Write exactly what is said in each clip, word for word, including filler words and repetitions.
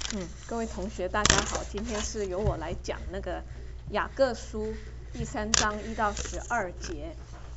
嗯，各位同学大家好，今天是由我来讲那个雅各书第三章一到十二节。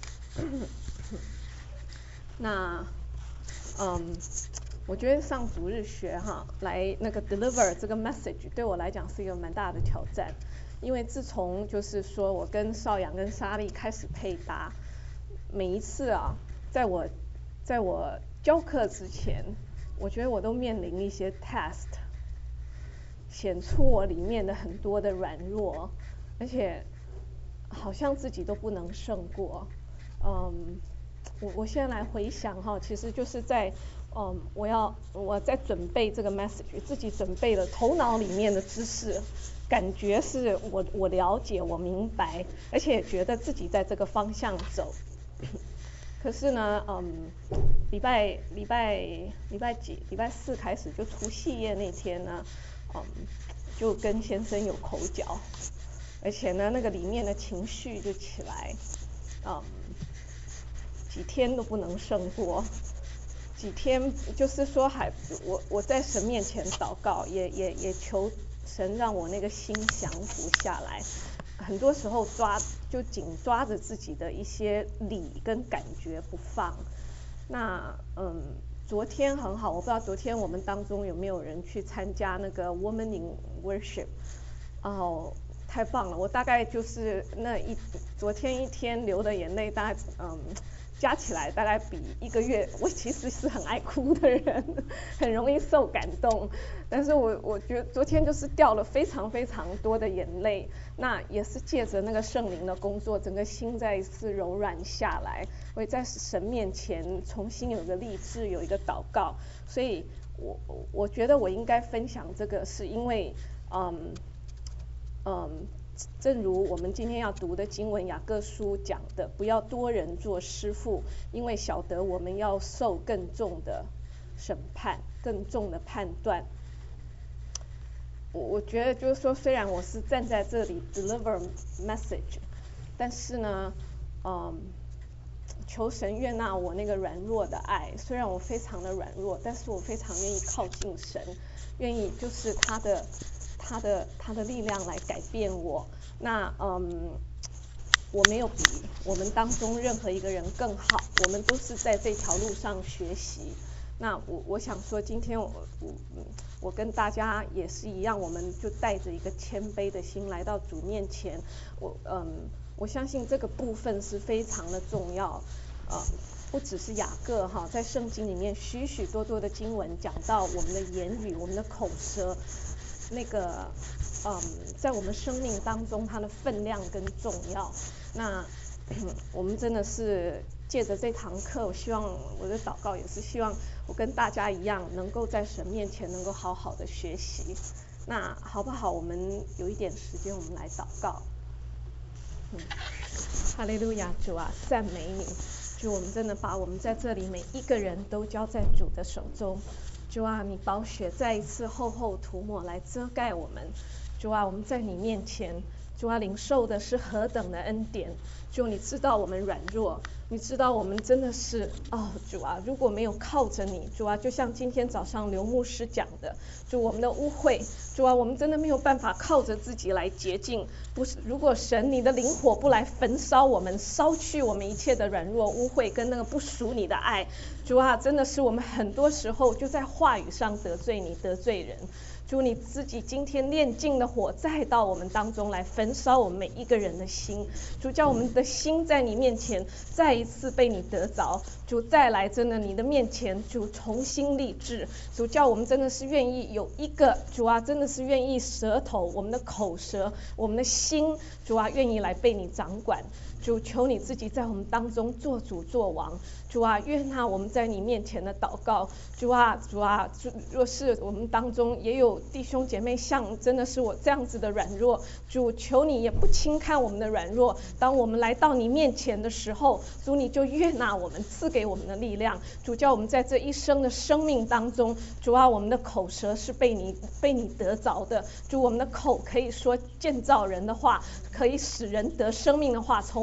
那嗯，我觉得上主日学哈，来那个 deliver 这个 message 对我来讲是一个蛮大的挑战，因为自从就是说我跟邵阳跟莎莉开始配搭，每一次啊，在我在我教课之前，我觉得我都面临一些 test。显出我里面的很多的软弱，而且好像自己都不能胜过。嗯，我我现在来回想哈，其实就是在嗯，我要我在准备这个 message， 自己准备了头脑里面的知识，感觉是我我了解我明白，而且觉得自己在这个方向走。可是呢，嗯，礼拜礼拜礼拜几礼拜四开始就除夕夜那天呢。嗯，就跟先生有口角，而且呢，那个里面的情绪就起来，嗯，几天都不能胜过，几天就是说还我我在神面前祷告，也也也求神让我那个心降服下来，很多时候抓就紧抓着自己的一些理跟感觉不放，那嗯。昨天很好，我不知道昨天我们当中有没有人去参加那个 Women in Worship， 哦，太棒了！我大概就是那一昨天一天流的眼泪，大概嗯加起来大概比一个月。我其实是很爱哭的人，很容易受感动，但是我我觉得昨天就是掉了非常非常多的眼泪。那也是借着那个圣灵的工作，整个心再一次柔软下来，我也在神面前重新有个立志，有一个祷告。所以我我觉得我应该分享这个，是因为嗯嗯，正如我们今天要读的经文雅各书讲的，不要多人做师傅，因为晓得我们要受更重的审判，更重的判断。我我觉得就是说，虽然我是站在这里 deliver message， 但是呢，嗯，求神悦纳我那个软弱的爱。虽然我非常的软弱，但是我非常愿意靠近神，愿意就是他的他的他的力量来改变我。那嗯，我没有比我们当中任何一个人更好，我们都是在这条路上学习。那我我想说，今天我我我跟大家也是一样，我们就带着一个谦卑的心来到主面前。我嗯，我相信这个部分是非常的重要，呃，不只是雅各哈，在圣经里面许许多多的经文讲到我们的言语、我们的口舌，那个嗯，在我们生命当中它的分量跟重要。那我们真的是借着这堂课，我希望我的祷告也是希望我跟大家一样，能够在神面前能够好好的学习。那好不好？我们有一点时间，我们来祷告。嗯，哈利路亚，主啊，赞美你！主，我们真的把我们在这里每一个人都交在主的手中。主啊，你宝血再一次厚厚涂抹来遮盖我们。主啊，我们在你面前。主啊，领受的是何等的恩典！主，你知道我们软弱，你知道我们真的是哦，主啊，如果没有靠着你，主啊，就像今天早上刘牧师讲的，主，我们的污秽，主啊，我们真的没有办法靠着自己来洁净。不是，如果神你的灵火不来焚烧我们，烧去我们一切的软弱、污秽跟那个不属你的爱，主啊，真的是我们很多时候就在话语上得罪你，得罪人。主，你自己今天炼尽的火再到我们当中来焚烧我们每一个人的心。主，叫我们的心在你面前再一次被你得着。主，再来真的你的面前，主重新立志。主，叫我们真的是愿意有一个，主啊，真的是愿意舌头，我们的口舌，我们的心，主啊，愿意来被你掌管。主，求你自己在我们当中做主做王。主啊，悦纳我们在你面前的祷告。主啊，主啊，若是我们当中也有弟兄姐妹像真的是我这样子的软弱，主，求你也不轻看我们的软弱。当我们来到你面前的时候，主，你就悦纳我们，赐给我们的力量。主，叫我们在这一生的生命当中，主啊，我们的口舌是被你被你得着的。主，我们的口可以说建造人的话，可以使人得生命的话，从我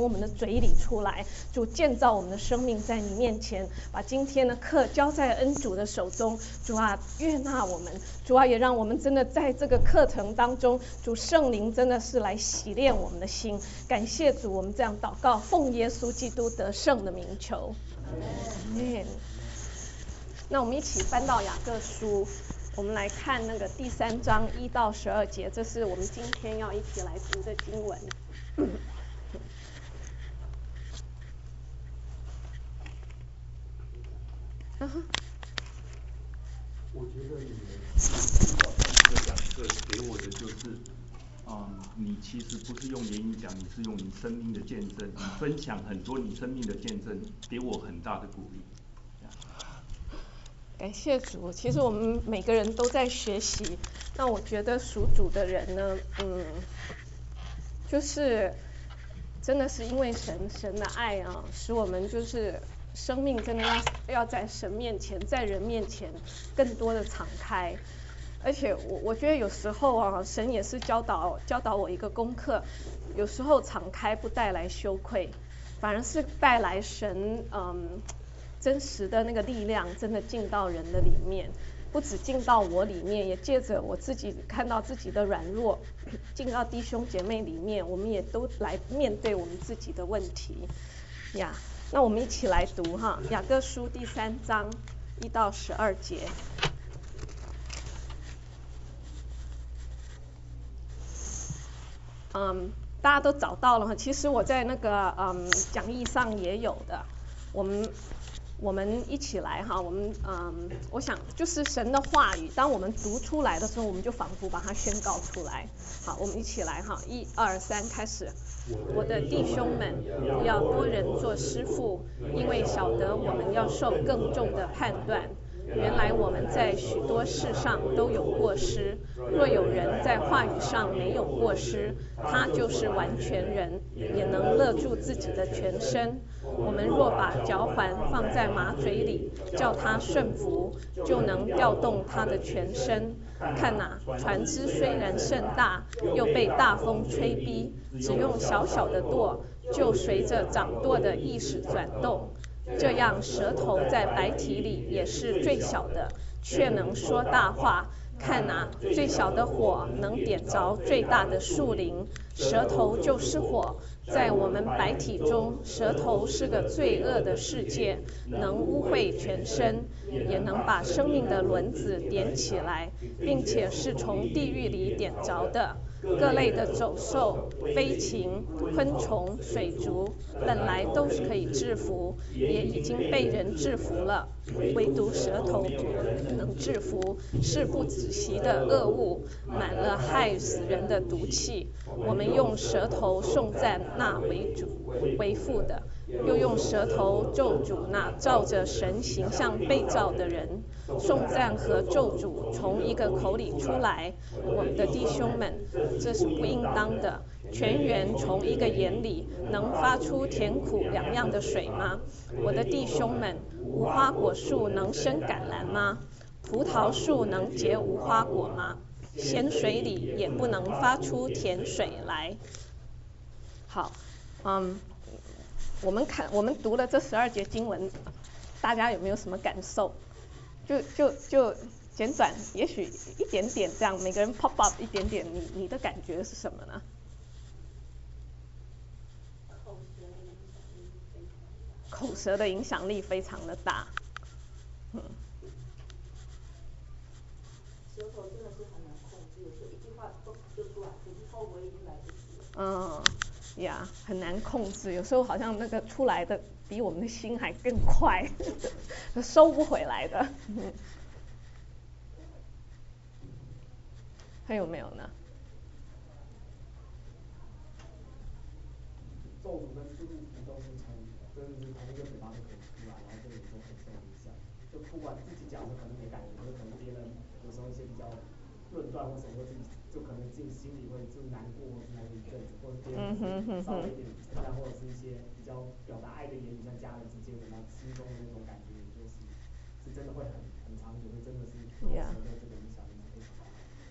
们的嘴里出来。主建造我们的生命在你面前，把今天的课交在恩主的手中。主啊，悦纳我们，主啊，也让我们真的在这个课程当中，主圣灵真的是来洗炼我们的心。感谢主，我们这样祷告，奉耶稣基督得胜的名求。Amen。那我们一起翻到雅各书，我们来看那个第三章一到十二节，这是我们今天要一起来读的经文。 我觉得你们这个讲课给我的就是，嗯，你其实不是用言语讲，你是用你生命的见证，你分享很多你生命的见证，给我很大的鼓励。 感谢主，其实我们每个人都在学习。那我觉得属主的人呢，嗯，就是真的是因为神神的爱啊，使我们就是生命真的要要在神面前，在人面前更多的敞开。而且我我觉得有时候啊，神也是教导教导我一个功课，有时候敞开不带来羞愧，反而是带来神嗯。真实的那个力量真的进到人的里面，不只进到我里面，也借着我自己看到自己的软弱，进到弟兄姐妹里面，我们也都来面对我们自己的问题呀。那我们一起来读哈，雅各书第三章一到十二节。嗯，大家都找到了哈，其实我在那个嗯讲义上也有的，我们。我们一起来哈，我们嗯，我想就是神的话语，当我们读出来的时候，我们就仿佛把它宣告出来。好，我们一起来哈，一二三，开始。我的弟兄们，不要多人做师傅，因为晓得我们要受更重的判断。原来我们在许多事上都有过失，若有人在话语上没有过失，他就是完全人，也能勒住自己的全身。我们若把脚环放在马嘴里，叫它顺服，就能调动它的全身。看哪，船只虽然甚大，又被大风吹逼，只用小小的舵，就随着掌舵的意识转动。这样舌头在白体里也是最小的，却能说大话。看哪，最小的火能点着最大的树林，舌头就是火。在我们白体中，舌头是个罪恶的世界，能污秽全身，也能把生命的轮子点起来，并且是从地狱里点着的。各类的走兽、飞禽、昆虫、水族，本来都是可以制服，也已经被人制服了，唯独舌头不能制服，是不止息的恶物，满了害死人的毒气。我们用舌头颂赞那为主为父的，又用舌头咒诅那照着神形象被造的人。颂赞和咒诅从一个口里出来，我们的弟兄们，这是不应当的。泉源从一个眼里能发出甜苦两样的水吗？我的弟兄们，无花果树能生橄榄吗？葡萄树能结无花果吗？咸水里也不能发出甜水来。好，嗯，我们看我们读了这十二节经文，大家有没有什么感受？就就就简短，也许一点点这样，每个人 pop up 一点点，你你的感觉是什么呢？口舌的影响力非常的大，嗯。 舌头真的是很难控制，有时候一句话都就出来，可是后悔已经来不及了。 嗯，呀，很难控制，有时候好像那个出来的比我们的心还更快，收不回来的。嗯，还有没有呢？ 咒诅跟祝福都是从，真的是同一个嘴巴就可以出来，然后对有时候很受影响。就不管自己讲的可能没感觉，可是可能别人有时候一些比较论断或什么，自己就可能自己心里会就难过，或是难过一阵子，或者别人稍微一点称赞，或者是一些比较表达爱的言语，像家人之间，然后心中的那种感觉，就是是真的会很很长久，就真的是口舌的这个影响力非常大。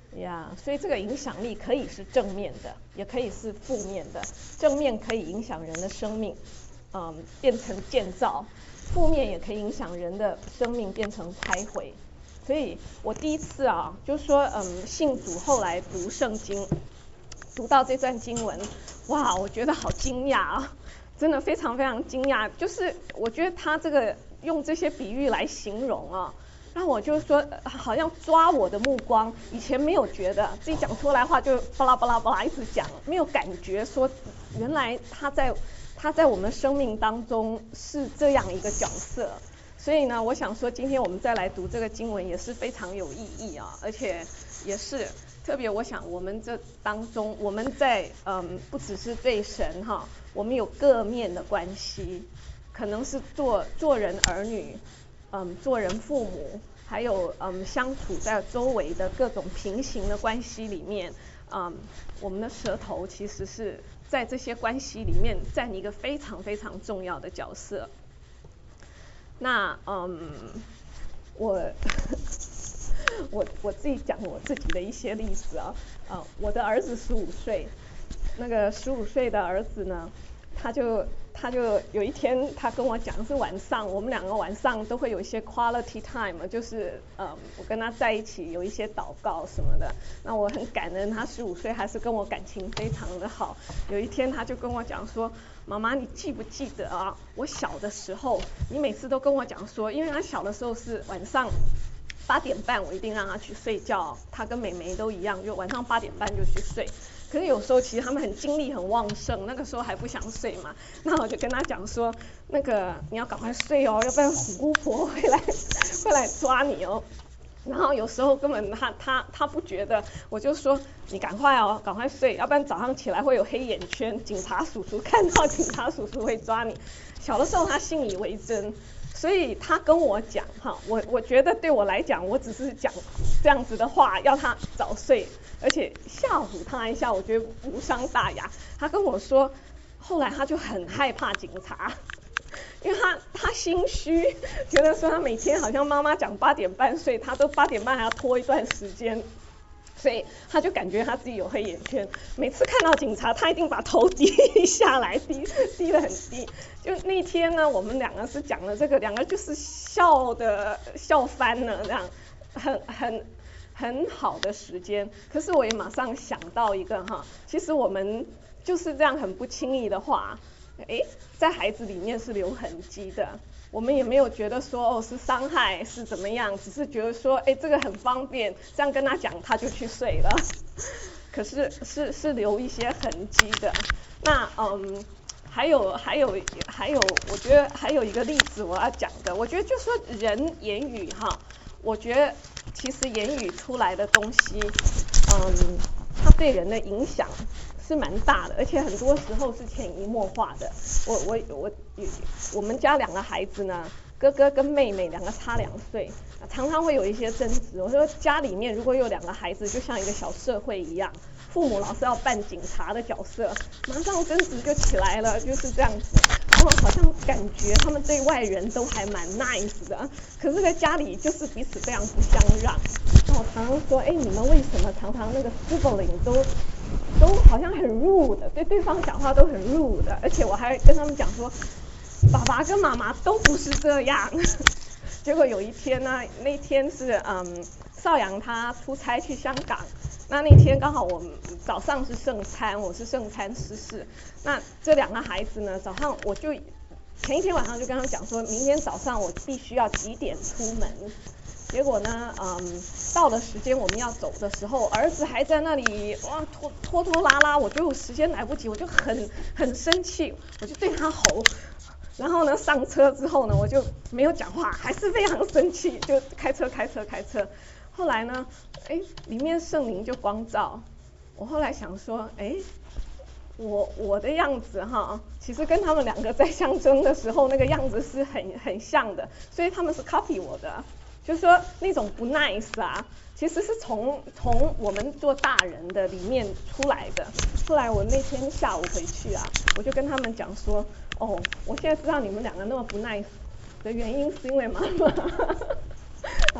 呀， yeah, 所以这个影响力可以是正面的，也可以是负面的。正面可以影响人的生命，嗯，变成建造；负面也可以影响人的生命变成拆毁。所以我第一次啊，就是说，嗯，信主后来读圣经，读到这段经文，哇，我觉得好惊讶啊，真的非常非常惊讶。就是我觉得他这个用这些比喻来形容啊。然后我就说，好像抓我的目光，以前没有觉得，自己讲出来话就巴拉巴拉巴拉一直讲，没有感觉说原来他在他在我们生命当中是这样一个角色。所以呢，我想说今天我们再来读这个经文也是非常有意义啊，而且也是特别，我想我们这当中，我们在嗯不只是对神哈，我们有各面的关系，可能是做做人儿女。嗯，做人父母，还有嗯相处在周围的各种平行的关系里面，嗯，我们的舌头其实是在这些关系里面占一个非常非常重要的角色。那嗯，我我我自己讲我自己的一些例子啊，啊，我的儿子十五岁，那个十五岁的儿子呢，他就。他就有一天，他跟我讲是晚上，我们两个晚上都会有一些 quality time， 就是呃，我跟他在一起有一些祷告什么的。那我很感恩，他十五岁还是跟我感情非常的好。有一天他就跟我讲说，妈妈，你记不记得啊？我小的时候，你每次都跟我讲说，因为他小的时候是晚上八点半，我一定让他去睡觉。他跟妹妹都一样，就晚上八点半就去睡。可是有时候其实他们很精力很旺盛，那个时候还不想睡嘛，那我就跟他讲说，那个你要赶快睡哦，要不然虎姑婆会来会来抓你哦。然后有时候根本他他他不觉得，我就说你赶快哦，赶快睡，要不然早上起来会有黑眼圈，警察叔叔看到警察叔叔会抓你。小的时候他信以为真。所以他跟我讲哈，我我觉得对我来讲，我只是讲这样子的话，要他早睡，而且吓唬他一下，我觉得无伤大雅。他跟我说，后来他就很害怕警察，因为他他心虚，觉得说他每天好像妈妈讲八点半睡，他都八点半还要拖一段时间。所以他就感觉他自己有黑眼圈，每次看到警察，他一定把头低下来，低低得很低。就那天呢，我们两个是讲了这个，两个就是笑的笑翻了，这样很很很好的时间。可是我也马上想到一个哈，其实我们就是这样很不轻易的话，哎，在孩子里面是留痕迹的。我们也没有觉得说哦是伤害是怎么样，只是觉得说哎这个很方便，这样跟他讲他就去睡了。可是是是留一些痕迹的。那嗯还有还有还有，我觉得还有一个例子我要讲的，我觉得就说人言语哈，我觉得其实言语出来的东西，嗯，它对人的影响是蛮大的，而且很多时候是潜移默化的。我我我我们家两个孩子呢，哥哥跟妹妹两个差两岁，常常会有一些争执。我说家里面如果有两个孩子，就像一个小社会一样，父母老是要扮警察的角色，马上争执就起来了，就是这样子。然后好像感觉他们对外人都还蛮 nice 的，可是在家里就是彼此非常不相让。那我常常说，哎，你们为什么常常那个 sibling 都都好像很 rude 的，对对方讲话都很 rude 的，而且我还跟他们讲说，爸爸跟妈妈都不是这样。结果有一天呢，那天是嗯少阳他出差去香港，那那天刚好我们早上是圣餐，我是圣餐司事。那这两个孩子呢，早上我就前一天晚上就跟他们讲说，明天早上我必须要几点出门。结果呢，嗯，到了时间我们要走的时候，儿子还在那里哇拖拖拖拉拉，我觉得我时间来不及，我就很很生气，我就对他吼。然后呢，上车之后呢，我就没有讲话，还是非常生气，就开车开车开车。后来呢，哎，里面圣灵就光照。我后来想说，哎，我我的样子哈，其实跟他们两个在相争的时候那个样子是很很像的，所以他们是 copy 我的。就是说那种不 nice 啊，其实是从从我们做大人的里面出来的。后来我那天下午回去啊，我就跟他们讲说，哦，我现在知道你们两个那么不 nice 的原因是因为妈妈。然后他们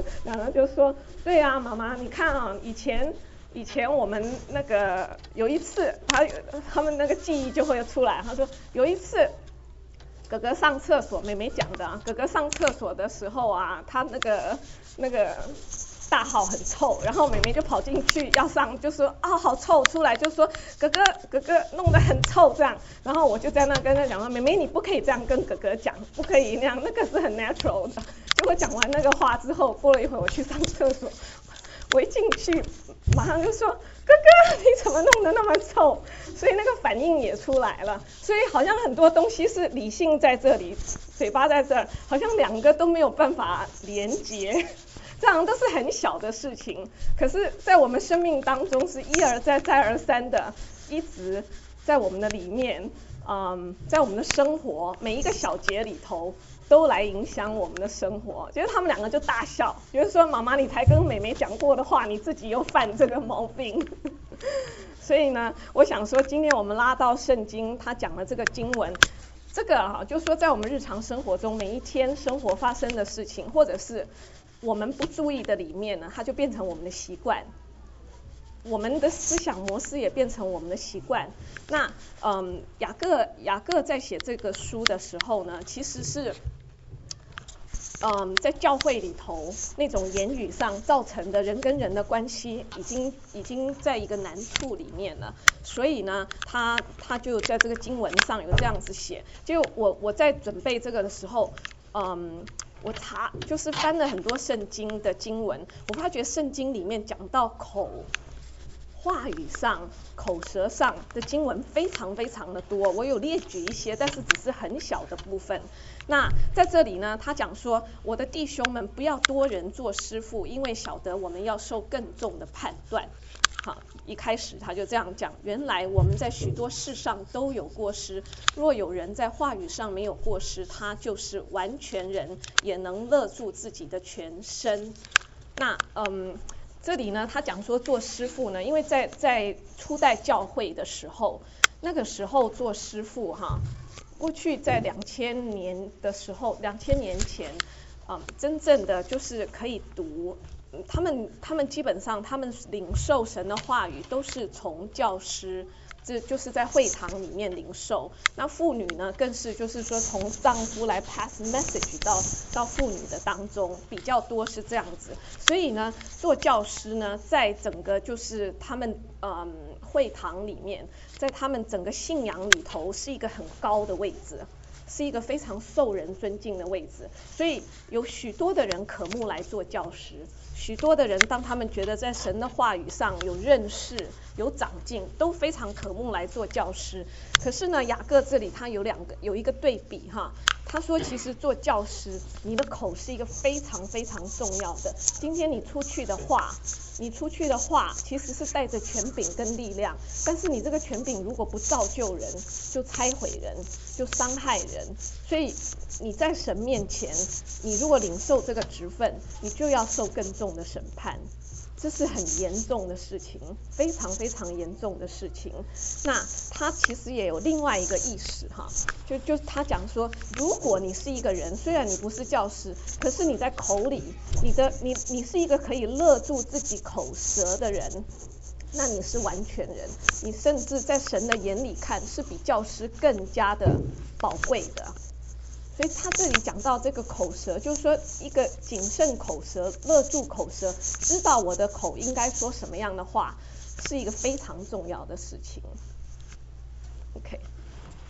然后就说，对啊，妈妈，你看啊，以前以前我们那个有一次，他他们那个记忆就会出来，他说有一次。哥哥上厕所，妹妹讲的、啊，哥哥上厕所的时候啊，他那个那个大号很臭，然后妹妹就跑进去要上，就说啊好臭，出来就说哥哥哥哥弄得很臭这样，然后我就在那跟他讲说，妹妹你不可以这样跟哥哥讲，不可以那样，那个是很 natural 的。结果讲完那个话之后，过了一会儿我去上厕所，我一进去马上就说哥哥你怎么弄得那么臭，所以那个反应也出来了，所以好像很多东西是理性在这里，嘴巴在这儿，好像两个都没有办法连接，这样都是很小的事情，可是在我们生命当中是一而再再而三的一直在我们的里面，嗯，在我们的生活每一个小节里头都来影响我们的生活。就是他们两个就大笑，就是说妈妈你才跟妹妹讲过的话，你自己又犯这个毛病。所以呢，我想说今天我们拉到圣经，他讲了这个经文，这个啊，就是说在我们日常生活中每一天生活发生的事情，或者是我们不注意的里面呢，它就变成我们的习惯。我们的思想模式也变成我们的习惯。那嗯，雅各雅各在写这个书的时候呢，其实是嗯在教会里头那种言语上造成的人跟人的关系，已经已经在一个难处里面了。所以呢，他他就在这个经文上有这样子写。就我我在准备这个的时候，嗯。我查就是翻了很多圣经的经文，我发觉圣经里面讲到口话语上口舌上的经文非常非常的多，我有列举一些，但是只是很小的部分。那在这里呢，他讲说，我的弟兄们不要多人做师傅，因为晓得我们要受更重的判断。好，一开始他就这样讲，原来我们在许多事上都有过失，若有人在话语上没有过失，他就是完全人，也能勒住自己的全身。那嗯，这里呢，他讲说做师傅呢，因为在在初代教会的时候，那个时候做师傅哈，过去在两千年的时候，两千年前，嗯，真正的就是可以读。他们他们基本上他们领受神的话语都是从教师，这就是在会堂里面领受。那妇女呢，更是就是说从丈夫来 pass message 到到妇女的当中，比较多是这样子。所以呢，做教师呢，在整个就是他们嗯会堂里面，在他们整个信仰里头是一个很高的位置。是一个非常受人尊敬的位置，所以有许多的人渴慕来做教师，许多的人当他们觉得在神的话语上有认识、有长进，都非常渴慕来做教师。可是呢，雅各这里他有两个有一个对比哈，他说其实做教师，你的口是一个非常非常重要的。今天你出去的话，你出去的话其实是带着权柄跟力量，但是你这个权柄如果不造就人，就拆毁人，就伤害人。所以你在神面前，你如果领受这个职分，你就要受更重的审判，这是很严重的事情，非常非常严重的事情。那他其实也有另外一个意识哈，就就他讲说，如果你是一个人，虽然你不是教师，可是你在口里，你的你你是一个可以勒住自己口舌的人，那你是完全人，你甚至在神的眼里看是比教师更加的宝贵的。所以他这里讲到这个口舌，就是说一个谨慎口舌，勒住口舌，知道我的口应该说什么样的话，是一个非常重要的事情。OK， 呀、yeah. ，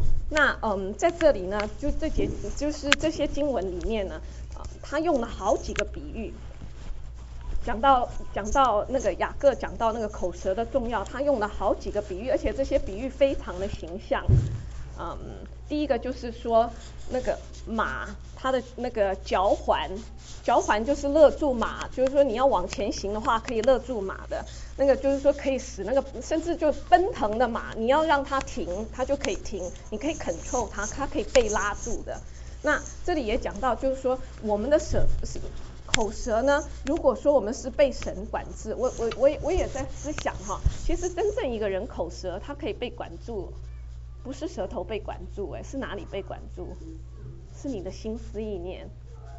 那嗯，在这里呢，就这节就是这些经文里面呢，啊、呃，他用了好几个比喻。讲到讲到那个雅各讲到那个口舌的重要，他用了好几个比喻，而且这些比喻非常的形象。嗯，第一个就是说那个马，它的那个脚环，脚环就是勒住马，就是说你要往前行的话，可以勒住马的。那个就是说可以使那个甚至就奔腾的马，你要让它停，它就可以停，你可以 control 它，它可以被拉住的。那这里也讲到，就是说我们的舌是。口舌呢，如果说我们是被神管制，我我我也我也在思想哈，其实真正一个人口舌他可以被管住，不是舌头被管住，哎，是哪里被管住？是你的心思意念。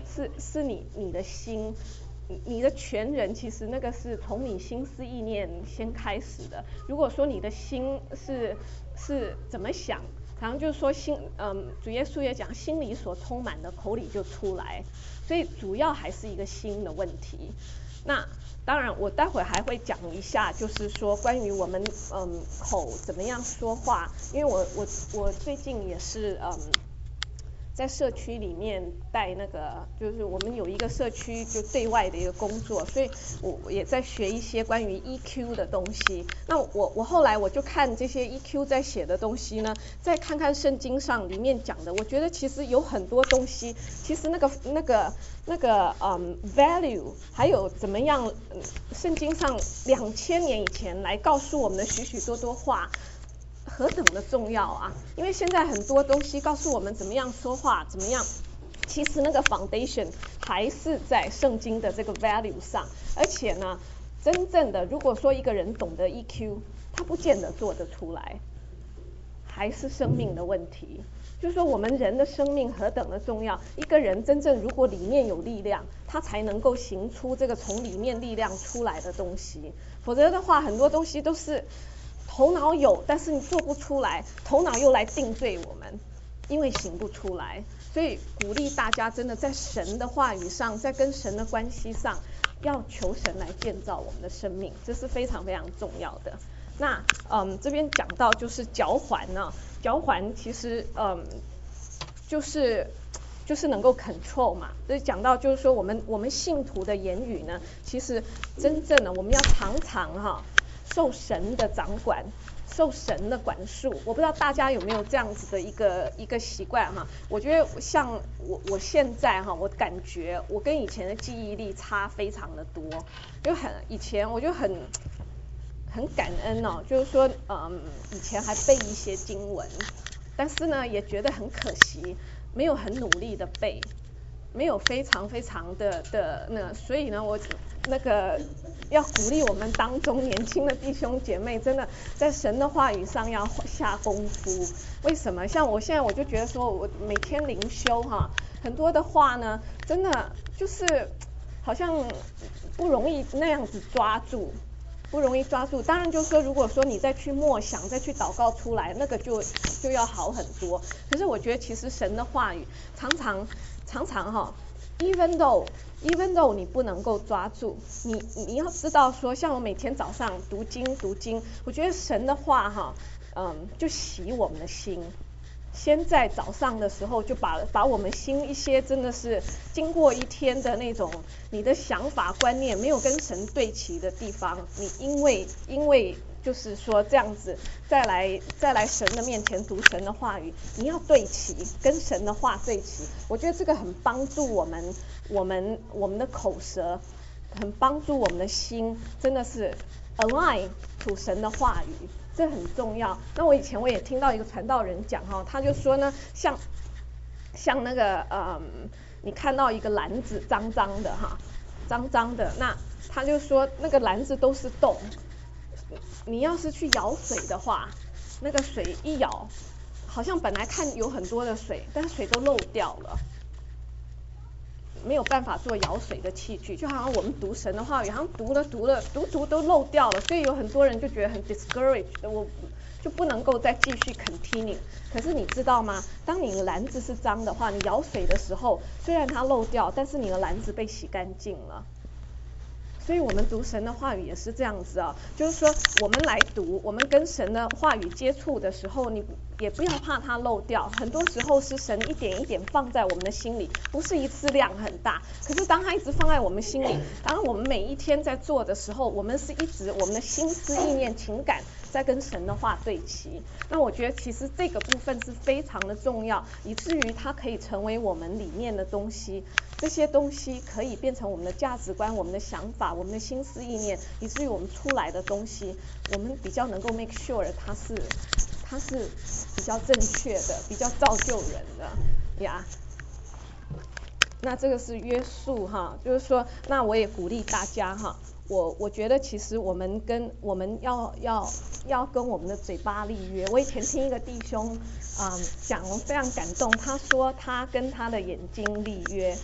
是是你你的心。你的全人其实那个是从你心思意念先开始的。如果说你的心是是怎么想，常常就是说心，嗯，主耶稣也讲，心里所充满的口里就出来，所以主要还是一个心的问题。那当然，我待会还会讲一下，就是说关于我们嗯口怎么样说话，因为我我我最近也是嗯。在社区里面带那个，就是我们有一个社区就对外的一个工作，所以我也在学一些关于 E Q 的东西。那我我后来我就看这些 E Q 在写的东西呢，再看看圣经上里面讲的，我觉得其实有很多东西，其实那个那个那个嗯 value， 还有怎么样，嗯、圣经上两千年以前来告诉我们的许许多多话。何等的重要啊！因为现在很多东西告诉我们怎么样说话，怎么样，其实那个 foundation 还是在圣经的这个 value 上。而且呢，真正的如果说一个人懂得 E Q， 他不见得做得出来，还是生命的问题。就是说我们人的生命何等的重要，一个人真正如果里面有力量，他才能够行出这个从里面力量出来的东西。否则的话，很多东西都是头脑有，但是你做不出来，头脑又来定罪我们，因为行不出来。所以鼓励大家真的在神的话语上，在跟神的关系上，要求神来建造我们的生命，这是非常非常重要的。那嗯，这边讲到就是脚环呢，脚环其实嗯就是就是能够 control 嘛，所以讲到就是说我们我们信徒的言语呢，其实真正的我们要常常哈。受神的掌管，受神的管束。我不知道大家有没有这样子的一个一个习惯哈？我觉得像我我现在哈，我感觉我跟以前的记忆力差非常的多，就很以前我就很很感恩哦，就是说嗯以前还背一些经文，但是呢也觉得很可惜，没有很努力的背。没有非常非常的的那，所以呢，我那个要鼓励我们当中年轻的弟兄姐妹，真的在神的话语上要下功夫。为什么？像我现在我就觉得说，我每天灵修哈，很多的话呢，真的就是好像不容易那样子抓住。不容易抓住，当然就是说，如果说你再去默想，再去祷告出来，那个就就要好很多。可是我觉得，其实神的话语常常常常哈 ，even though even though 你不能够抓住，你你要知道说，像我每天早上读经读经，我觉得神的话哈，嗯，就洗我们的心。先在早上的时候就把把我们心一些真的是经过一天的那种你的想法观念没有跟神对齐的地方，你因为因为就是说这样子再来再来神的面前读神的话语，你要对齐，跟神的话对齐。我觉得这个很帮助我们我们我们的口舌，很帮助我们的心，真的是 align to 神的话语。这很重要。那我以前我也听到一个传道人讲哈，他就说呢，像像那个嗯，你看到一个篮子脏脏的哈，脏脏的，那他就说那个篮子都是洞，你要是去舀水的话，那个水一舀，好像本来看有很多的水，但是水都漏掉了。没有办法做舀水的器具，就好像我们读神的话语，好像读了读了读读都漏掉了，所以有很多人就觉得很 discouraged， 我就不能够再继续 continue。可是你知道吗？当你的篮子是脏的话，你舀水的时候，虽然它漏掉，但是你的篮子被洗干净了。所以我们读神的话语也是这样子啊，就是说我们来读，我们跟神的话语接触的时候，你也不要怕它漏掉。很多时候是神一点一点放在我们的心里，不是一次量很大，可是当它一直放在我们心里，当我们每一天在做的时候，我们是一直我们的心思意念情感在跟神的话对齐。那我觉得其实这个部分是非常的重要，以至于它可以成为我们里面的东西，这些东西可以变成我们的价值观、我们的想法、我们的心思意念，以至于我们出来的东西，我们比较能够 make sure 它是它是比较正确的，比较造就人的呀。那这个是约束哈，就是说，那我也鼓励大家哈，我我觉得其实我们跟我们要要要跟我们的嘴巴立约。我以前听一个弟兄嗯讲，我非常感动，他说他跟他的眼睛立约。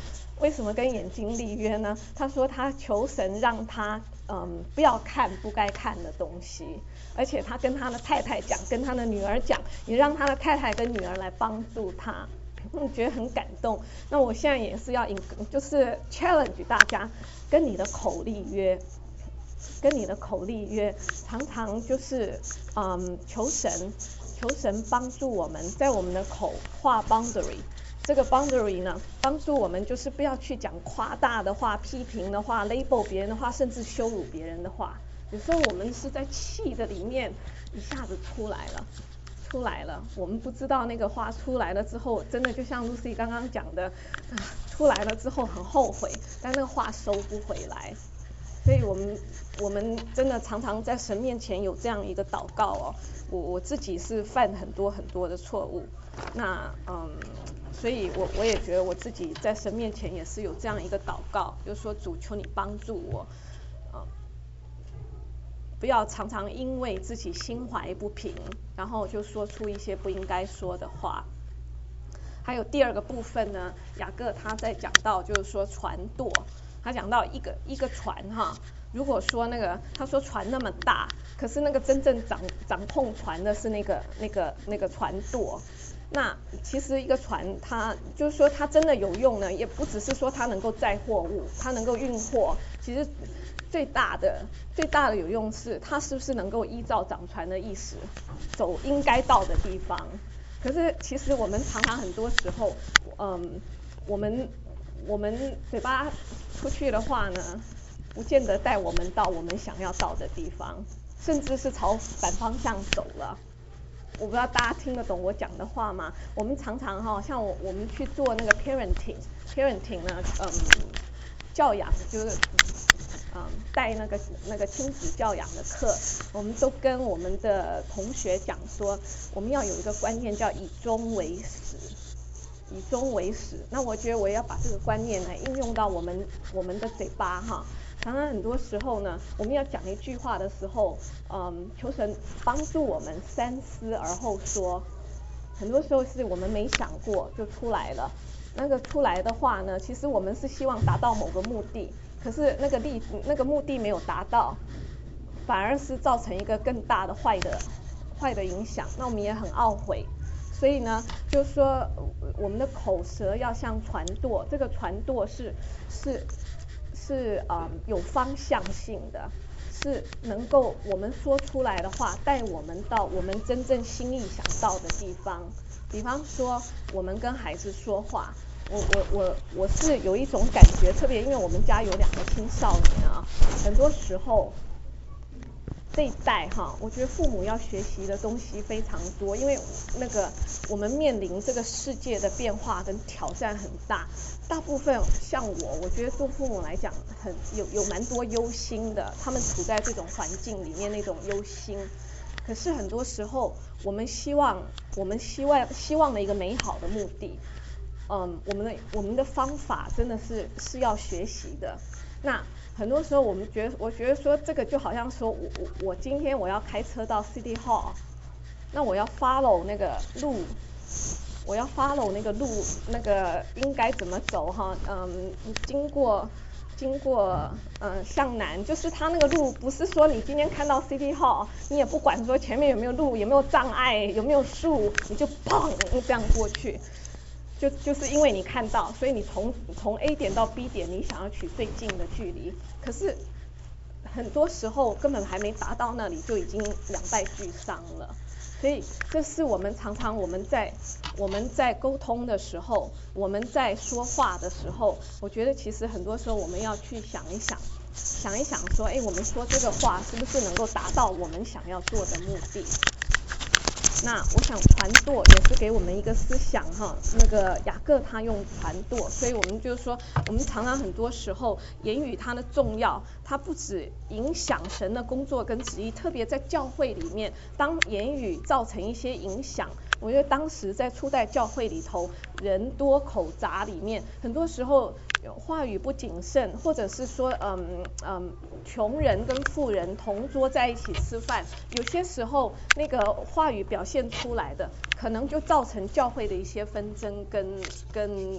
为什么跟眼睛立约呢？他说他求神让他嗯不要看不该看的东西，而且他跟他的太太讲，跟他的女儿讲，也让他的太太跟女儿来帮助他。我觉得很感动。那我现在也是要就是 challenge 大家，跟你的口立约，跟你的口立约，常常就是嗯求神，求神帮助我们在我们的口画 boundary。这个 boundary 呢，帮助我们就是不要去讲夸大的话、批评的话、label 别人的话，甚至羞辱别人的话。有时候我们是在气的里面一下子出来了。出来了，我们不知道那个话出来了之后，真的就像 Lucy 刚刚讲的，啊，出来了之后很后悔，但那个话收不回来。所以我们我们真的常常在神面前有这样一个祷告哦，我我自己是犯很多很多的错误，那嗯，所以我我也觉得我自己在神面前也是有这样一个祷告，就是说主求你帮助我，嗯。不要常常因为自己心怀不平，然后就说出一些不应该说的话。还有第二个部分呢，雅各他在讲到就是说船舵，他讲到一个一个船哈，如果说那个他说船那么大，可是那个真正掌掌控船的是那个那个那个船舵。那其实一个船它就是说它真的有用呢，也不只是说它能够载货物，它能够运货，其实最大的最大的有用是它是不是能够依照掌船的意思走应该到的地方。可是其实我们常常很多时候嗯我们我们嘴巴出去的话呢，不见得带我们到我们想要到的地方，甚至是朝反方向走了。我不知道大家听得懂我讲的话吗？我们常常哈，像我我们去做那个 parenting parenting 呢，嗯，教养就是嗯带那个那个亲子教养的课，我们都跟我们的同学讲说，我们要有一个观念叫以终为始，以终为始。那我觉得我也要把这个观念呢应用到我们我们的嘴巴哈。常常很多时候呢，我们要讲一句话的时候，嗯，求神帮助我们三思而后说。很多时候是我们没想过就出来了，那个出来的话呢，其实我们是希望达到某个目的，可是那个力那个目的没有达到，反而是造成一个更大的坏的坏的影响，那我们也很懊悔。所以呢，就是说我们的口舌要像船舵，这个船舵是是。是嗯有方向性的，是能够我们说出来的话带我们到我们真正心意想到的地方。比方说我们跟孩子说话，我我我我是有一种感觉，特别因为我们家有两个青少年啊，很多时候这一代哈，我觉得父母要学习的东西非常多，因为那个我们面临这个世界的变化跟挑战很大。大部分像我，我觉得做父母来讲，很有有蛮多忧心的。他们处在这种环境里面，那种忧心。可是很多时候，我们希望，我们希望希望的一个美好的目的，嗯，我们的我们的方法真的是是要学习的。那很多时候我们觉得，我觉得说这个就好像说我我我今天我要开车到 City Hall， 那我要 follow 那个路。我要 follow 那个路，那个应该怎么走哈？嗯，经过经过嗯向南，就是它那个路不是说你今天看到 City Hall， 你也不管说前面有没有路，有没有障碍，有没有树，你就砰这样过去。就就是因为你看到，所以你从从 A 点到 B 点，你想要取最近的距离，可是很多时候根本还没达到那里，就已经两败俱伤了。所以这是我们常常我们在我们在沟通的时候，我们在说话的时候，我觉得其实很多时候我们要去想一想，想一想说，哎，我们说这个话是不是能够达到我们想要做的目的？那我想船舵也是给我们一个思想哈，那个雅各他用船舵，所以我们就是说，我们常常很多时候言语它的重要，它不只影响神的工作跟旨意，特别在教会里面，当言语造成一些影响，我觉得当时在初代教会里头，人多口杂里面，很多时候话语不谨慎，或者是说嗯嗯穷人跟富人同桌在一起吃饭，有些时候那个话语表现出来的，可能就造成教会的一些纷争跟跟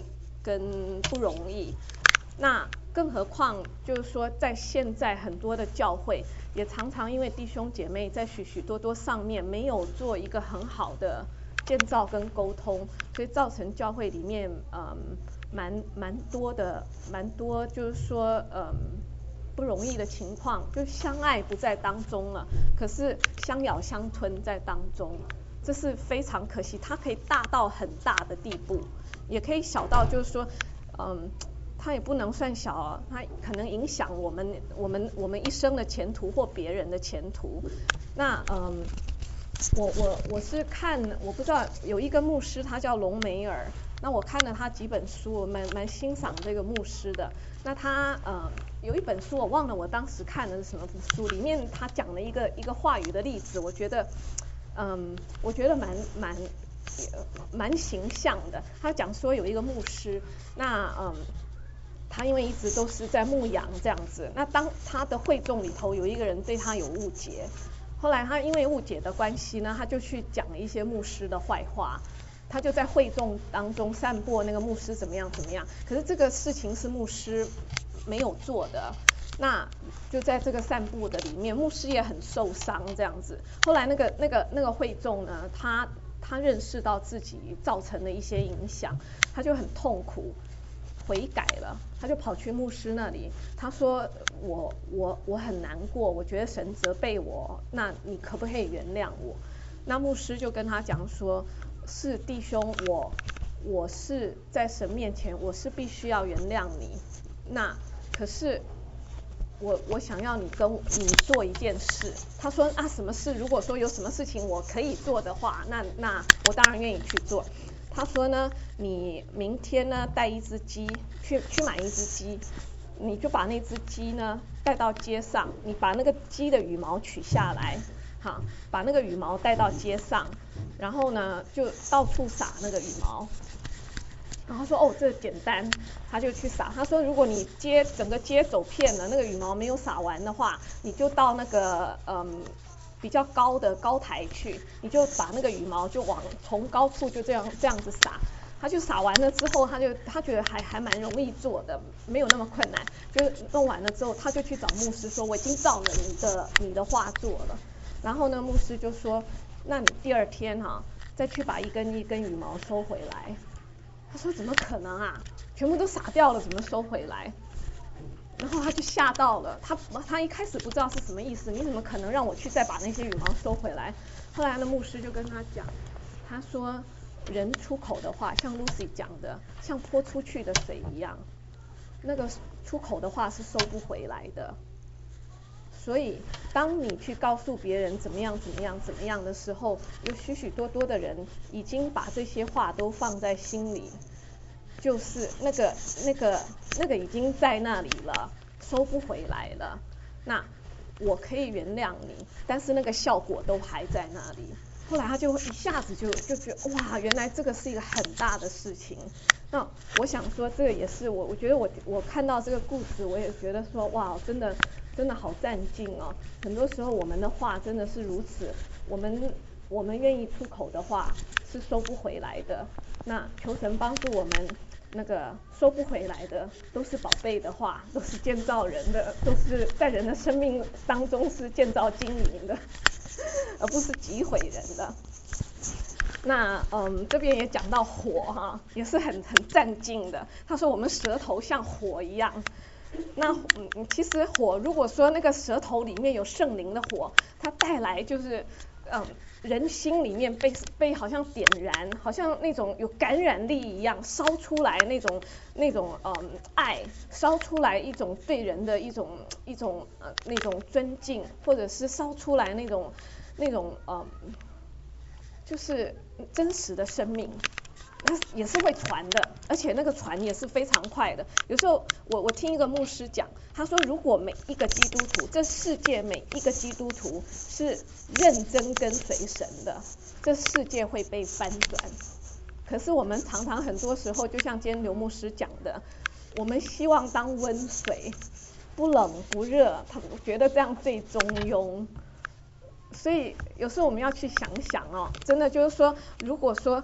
跟不容易。那更何况就是说，在现在很多的教会也常常因为弟兄姐妹在许许多多上面没有做一个很好的建造跟沟通，所以造成教会里面嗯蛮蛮多的蛮多就是说嗯不容易的情况，就相爱不在当中了，可是相咬相吞在当中，这是非常可惜。它可以大到很大的地步，也可以小到就是说嗯。它也不能算小啊，它可能影响我们我们我们一生的前途或别人的前途。那嗯，我我我是看，我不知道有一个牧师，他叫隆美尔，那我看了他几本书，我蛮蛮欣赏这个牧师的。那他呃有一本书我忘了我当时看的是什么书，里面他讲了一个一个话语的例子，我觉得嗯我觉得蛮蛮蛮形象的。他讲说有一个牧师，那嗯。他因为一直都是在牧羊这样子，那当他的会众里头有一个人对他有误解，后来他因为误解的关系呢，他就去讲了一些牧师的坏话，他就在会众当中散播那个牧师怎么样怎么样，可是这个事情是牧师没有做的，那就在这个散布的里面，牧师也很受伤这样子。后来那个那个那个会众呢，他他认识到自己造成的一些影响，他就很痛苦。悔改了，他就跑去牧师那里，他说我我我很难过，我觉得神责备我，那你可不可以原谅我？那牧师就跟他讲说，是弟兄，我我是在神面前，我是必须要原谅你，那可是我我想要你跟你做一件事。他说啊，什么事？如果说有什么事情我可以做的话，那那我当然愿意去做。他说呢，你明天呢带一只鸡去去买一只鸡，你就把那只鸡呢带到街上，你把那个鸡的羽毛取下来，好，把那个羽毛带到街上，然后呢就到处撒那个羽毛。然后说哦，这简单，他就去撒。他说如果你街整个街走遍了，那个羽毛没有撒完的话，你就到那个嗯。比较高的高台去，你就把那个羽毛就往从高处就这样这样子撒，他就撒完了之后，他就他觉得还还蛮容易做的，没有那么困难，就弄完了之后，他就去找牧师说，我已经照了你的你的话做了。然后呢，牧师就说，那你第二天哈、啊、再去把一根一根羽毛收回来。他说怎么可能啊，全部都撒掉了，怎么收回来？然后他就吓到了，他他一开始不知道是什么意思，你怎么可能让我去再把那些羽毛收回来？后来呢，牧师就跟他讲，他说人出口的话，像 Lucy 讲的，像泼出去的水一样，那个出口的话是收不回来的。所以当你去告诉别人怎么样怎么样怎么样的时候，有许许多多的人已经把这些话都放在心里。就是那个那个那个已经在那里了，收不回来了。那我可以原谅你，但是那个效果都还在那里。后来他就一下子就就觉得哇，原来这个是一个很大的事情。那我想说，这个也是我我觉得我我看到这个故事，我也觉得说哇，真的真的好占尽哦。很多时候我们的话真的是如此，我们我们愿意出口的话是收不回来的。那求神帮助我们。那个收不回来的都是宝贝的话，都是建造人的，都是在人的生命当中是建造经营的，而不是击毁人的。那嗯，这边也讲到火哈，也是很很占尽的。他说我们舌头像火一样。那嗯，其实火如果说那个舌头里面有圣灵的火，它带来就是嗯。人心里面被被好像点燃，好像那种有感染力一样，烧出来那种那种嗯爱，烧出来一种对人的一种一种呃那种尊敬，或者是烧出来那种那种嗯就是真实的生命。那也是会传的，而且那个传也是非常快的。有时候我我听一个牧师讲，他说如果每一个基督徒，这世界每一个基督徒是认真跟随神的，这世界会被翻转。可是我们常常很多时候，就像今天刘牧师讲的，我们希望当温水，不冷不热，他们觉得这样最中庸。所以有时候我们要去想想哦，真的就是说，如果说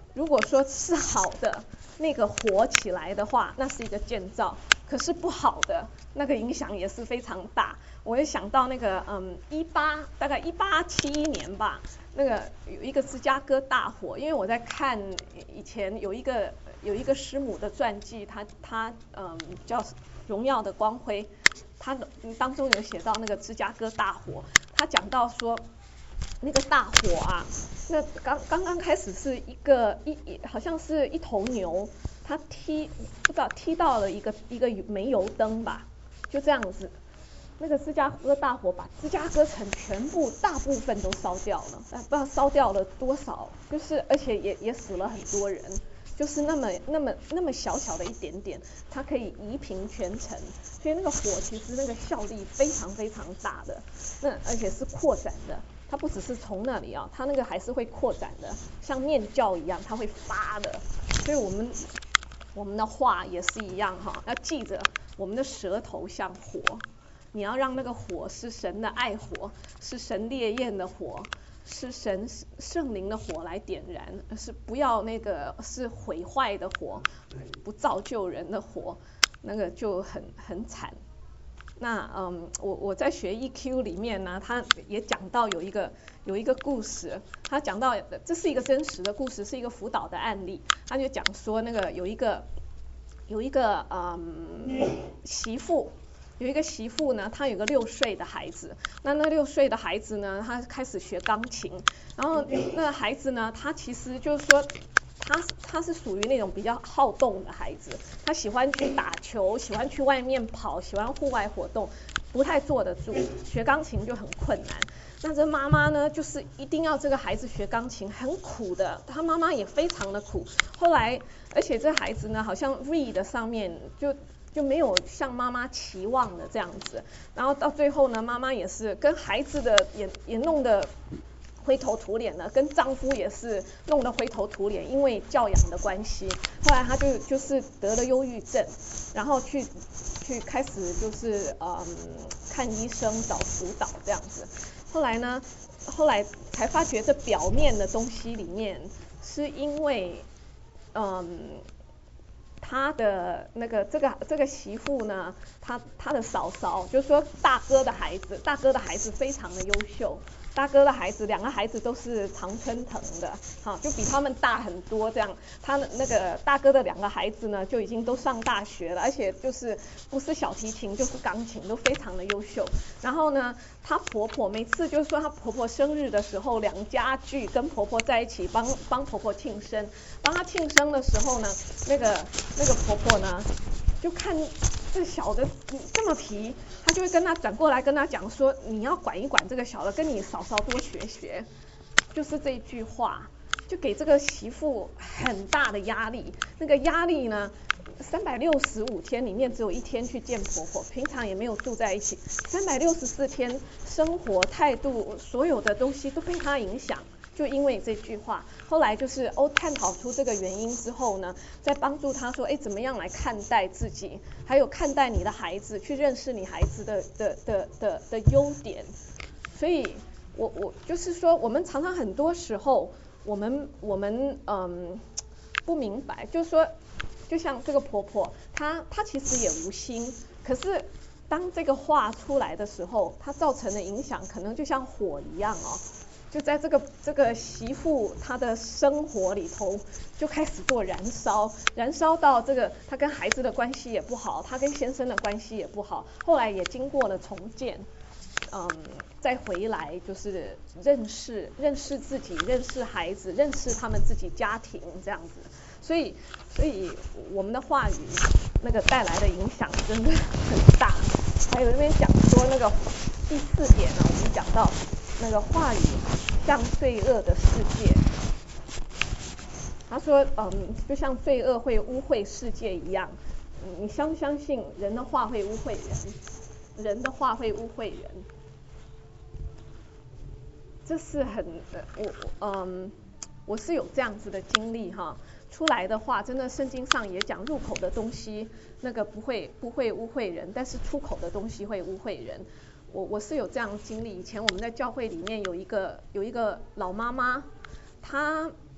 如果说是好的，那个火起来的话，那是一个建造。可是不好的那个影响也是非常大。我也想到那个嗯一八大概一八七一年吧，那个有一个芝加哥大火，因为我在看以前有一个有一个师母的传记，他他嗯叫荣耀的光辉，他当中有写到那个芝加哥大火，他讲到说那个大火啊，那刚刚刚开始是一个一好像是一头牛。他踢不知道踢到了一个一个煤油灯吧，就这样子，那个芝加哥大火把芝加哥城全部大部分都烧掉了，不知道烧掉了多少，就是而且也也死了很多人，就是那么那么那么小小的一点点，它可以夷平全城，所以那个火其实那个效力非常非常大的，那而且是扩展的。它不只是从那里啊，它那个还是会扩展的，像面酵一样，它会发的。所以我们我们的话也是一样哈，要记着我们的舌头像火，你要让那个火是神的爱火，是神烈焰的火，是神圣灵的火来点燃，是不要那个是毁坏的火，不造就人的火，那个就很很惨。那嗯，我我在学 E Q 里面呢，他也讲到有一个有一个故事，他讲到这是一个真实的故事，是一个辅导的案例。他就讲说那个有一个有一个嗯媳妇，有一个媳妇呢，她有个六岁的孩子，那那六岁的孩子呢，他开始学钢琴，然后那个孩子呢，他其实就是说。他他是属于那种比较好动的孩子，他喜欢去打球，喜欢去外面跑，喜欢户外活动，不太坐得住，学钢琴就很困难。那这妈妈呢，就是一定要这个孩子学钢琴，很苦的，他妈妈也非常的苦。后来，而且这孩子呢，好像 read 上面就就没有像妈妈期望的这样子，然后到最后呢，妈妈也是跟孩子的也也弄得灰头土脸的，跟丈夫也是弄得灰头土脸，因为教养的关系。后来她就就是得了忧郁症，然后去去开始就是嗯看医生找辅导这样子。后来呢，后来才发觉这表面的东西里面，是因为嗯她的那个这个这个媳妇呢，她她的嫂嫂，就是说大哥的孩子，大哥的孩子非常的优秀。大哥的孩子，两个孩子都是常春藤的，好，就比他们大很多这样。他那个大哥的两个孩子呢，就已经都上大学了，而且就是不是小提琴就是钢琴，都非常的优秀。然后呢，她婆婆每次就是说她婆婆生日的时候，两家聚跟婆婆在一起帮帮婆婆庆生，帮她庆生的时候呢，那个那个婆婆呢，就看这小的这么皮，他就会跟他转过来跟他讲说，你要管一管这个小的，跟你嫂嫂多学学，就是这一句话，就给这个媳妇很大的压力。那个压力呢，三百六十五天里面只有一天去见婆婆，平常也没有住在一起，三百六十四天生活态度所有的东西都被她影响。就因为这句话，后来就是哦探讨出这个原因之后呢，再帮助他说，哎，怎么样来看待自己，还有看待你的孩子，去认识你孩子的的的的的优点。所以我我就是说，我们常常很多时候，我们我们嗯不明白，就是说，就像这个婆婆，她她其实也无心，可是当这个话出来的时候，它造成的影响可能就像火一样哦。就在这个这个媳妇她的生活里头就开始做燃烧，燃烧到这个她跟孩子的关系也不好，她跟先生的关系也不好，后来也经过了重建，嗯，再回来就是认识认识自己，认识孩子，认识他们自己家庭这样子，所以所以我们的话语那个带来的影响真的很大。还有那边讲说那个第四点呢，我们讲到那个话语像罪恶的世界，他说嗯就像罪恶会污秽世界一样，你相不相信人的话会污秽人，人的话会污秽人，这是很我嗯我是有这样子的经历哈，出来的话真的圣经上也讲入口的东西那个不会不会污秽人，但是出口的东西会污秽人。我我是有这样经历，以前我们在教会里面有一个有一个老妈妈，她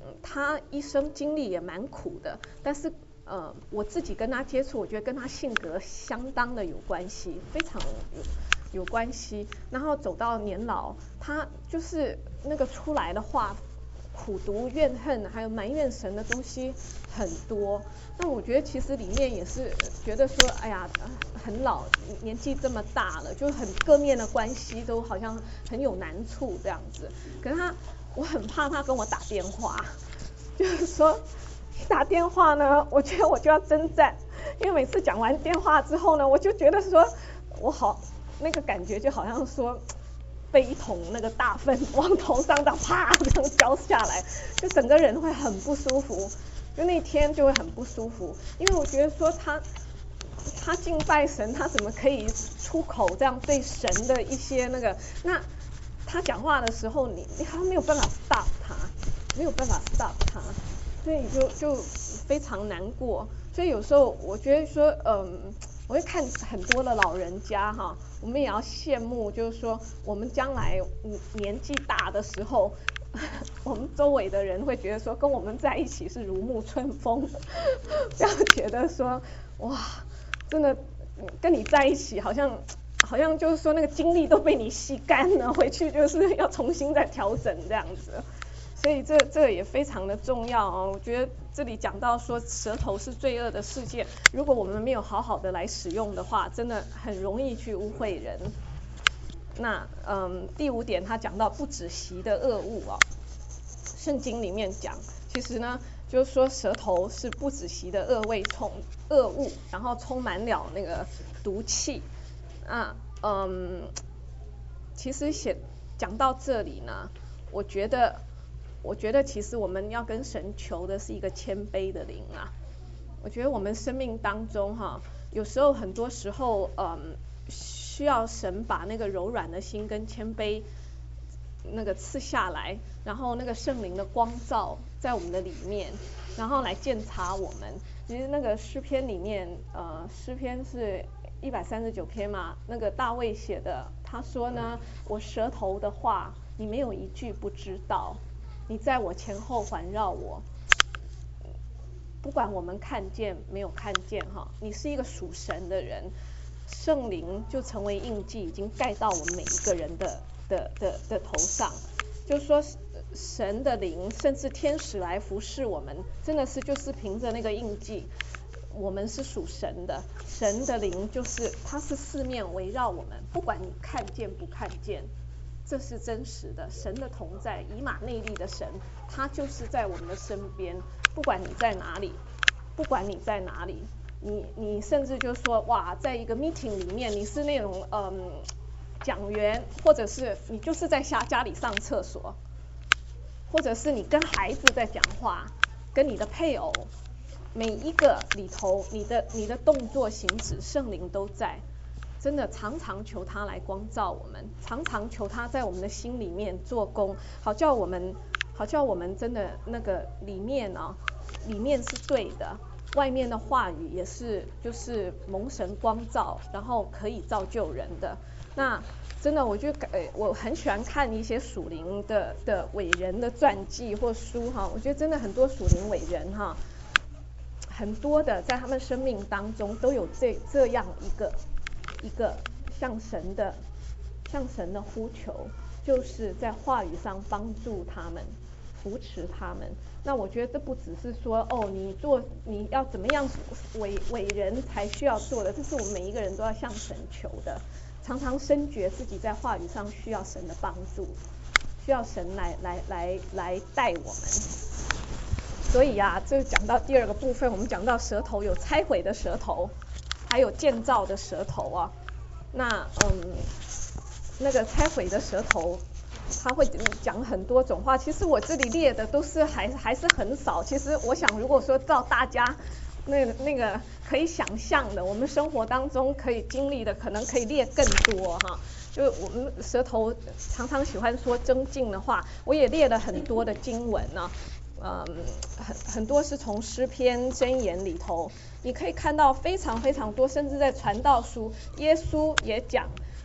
嗯，他一生经历也蛮苦的，但是呃，我自己跟他接触，我觉得跟他性格相当的有关系，非常有有关系。然后走到年老，他就是那个出来的话，苦毒、怨恨，还有埋怨神的东西很多。那我觉得其实里面也是觉得说，哎呀，很老，年纪这么大了，就很各面的关系都好像很有难处这样子。可是他，我很怕他跟我打电话，就是说打电话呢，我觉得我就要征战，因为每次讲完电话之后呢，我就觉得说我好那个感觉就好像说被一桶那个大粪往头上这样啪这样浇下来，就整个人会很不舒服，就那天就会很不舒服，因为我觉得说他他敬拜神，他怎么可以出口这样对神的一些那个，那他讲话的时候你你还没有办法 stop 他，没有办法 stop 他，所以就就非常难过。所以有时候我觉得说嗯我会看很多的老人家哈，我们也要羡慕，就是说我们将来年纪大的时候，我们周围的人会觉得说跟我们在一起是如沐春风，不要觉得说哇真的跟你在一起好像好像就是说那个精力都被你吸干了，回去就是要重新再调整这样子。所以这这个也非常的重要哦。我觉得这里讲到说舌头是罪恶的世界，如果我们没有好好的来使用的话，真的很容易去污秽人。那嗯第五点他讲到不止息的恶物哦，圣经里面讲其实呢就是说舌头是不止息的恶味冲恶物，然后充满了那个毒气。那嗯其实写讲到这里呢，我觉得我觉得其实我们要跟神求的是一个谦卑的灵啊。我觉得我们生命当中哈，有时候很多时候嗯需要神把那个柔软的心跟谦卑那个赐下来，然后那个圣灵的光照在我们的里面，然后来鉴察我们。其实那个诗篇里面呃诗篇是一百三十九篇嘛，那个大卫写的，他说呢，我舌头的话你没有一句不知道，你在我前后环绕我，不管我们看见没有看见哈，你是一个属神的人，圣灵就成为印记，已经盖到我们每一个人的的的的头上。就是说神的灵甚至天使来服侍我们，真的是就是凭着那个印记，我们是属神的，神的灵就是它是四面围绕我们，不管你看见不看见，这是真实的。神的同在，以马内利的神，他就是在我们的身边，不管你在哪里，不管你在哪里，你你甚至就说哇，在一个 meeting 里面，你是那种嗯讲员，或者是你就是在家家里上厕所，或者是你跟孩子在讲话，跟你的配偶，每一个里头，你的你的动作行止，圣灵都在。真的常常求他来光照我们，常常求他在我们的心里面做工，好叫我们好叫我们真的那个里面啊，里面是对的，外面的话语也是就是蒙神光照，然后可以造就人的。那真的我就呃我很喜欢看一些属灵的的伟人的传记或书哈，我觉得真的很多属灵伟人哈，很多的在他们生命当中都有这这样一个一个向神的向神的呼求，就是在话语上帮助他们，扶持他们。那我觉得这不只是说哦你做你要怎么样伟伟人才需要做的，这是我们每一个人都要向神求的，常常深觉自己在话语上需要神的帮助，需要神来来来来带我们。所以啊，这讲到第二个部分，我们讲到舌头有拆毁的舌头，还有建造的舌头啊。那嗯，那个拆毁的舌头，他会讲很多种话。其实我这里列的都是还还是很少。其实我想，如果说照大家那那个可以想象的，我们生活当中可以经历的，可能可以列更多哈。就我们舌头常常喜欢说争竞的话，我也列了很多的经文呢、啊。嗯，很很多是从诗篇箴言里头，你可以看到非常非常多，甚至在传道书，耶稣也讲，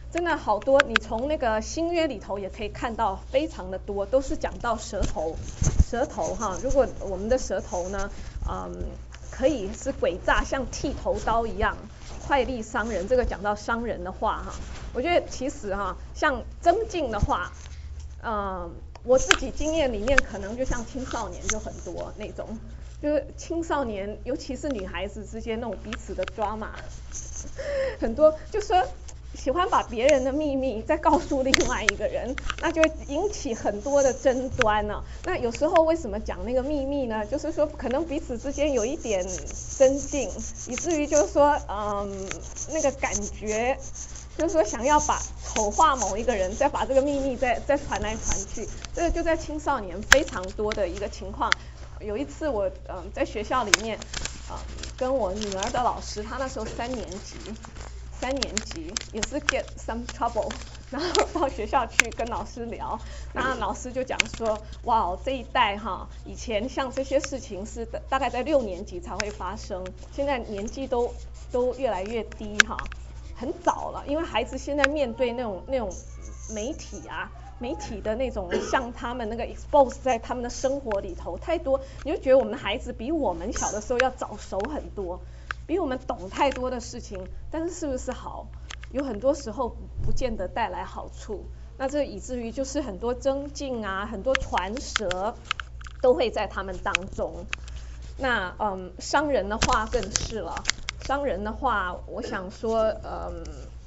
真的好多，你从那个新约里头也可以看到非常的多，都是讲到舌头，舌头哈，如果我们的舌头呢，嗯，可以是诡诈，像剃头刀一样，快利伤人，这个讲到伤人的话哈，我觉得其实哈，像增进的话，嗯，我自己经验里面可能就像青少年就很多那种，就是青少年，尤其是女孩子之间那种彼此的drama，很多就说喜欢把别人的秘密再告诉另外一个人，那就会引起很多的争端呢、啊。那有时候为什么讲那个秘密呢？就是说可能彼此之间有一点增进，以至于就是说，嗯，那个感觉，就是说想要把丑化某一个人，再把这个秘密再再传来传去，这个就在青少年非常多的一个情况。有一次我嗯在学校里面，嗯跟我女儿的老师，她那时候三年级。三年级也是 get some trouble， 然后到学校去跟老师聊，那老师就讲说，哇，这一代哈，以前像这些事情是大概在六年级才会发生，现在年纪都都越来越低哈，很早了，因为孩子现在面对那种那种媒体啊。媒体的那种像他们那个 expose 在他们的生活里头太多，你就觉得我们的孩子比我们小的时候要早熟很多，比我们懂太多的事情，但是是不是好？有很多时候不见得带来好处，那这以至于就是很多增进啊，很多传舌都会在他们当中。那嗯，伤人的话更是了，伤人的话，我想说，嗯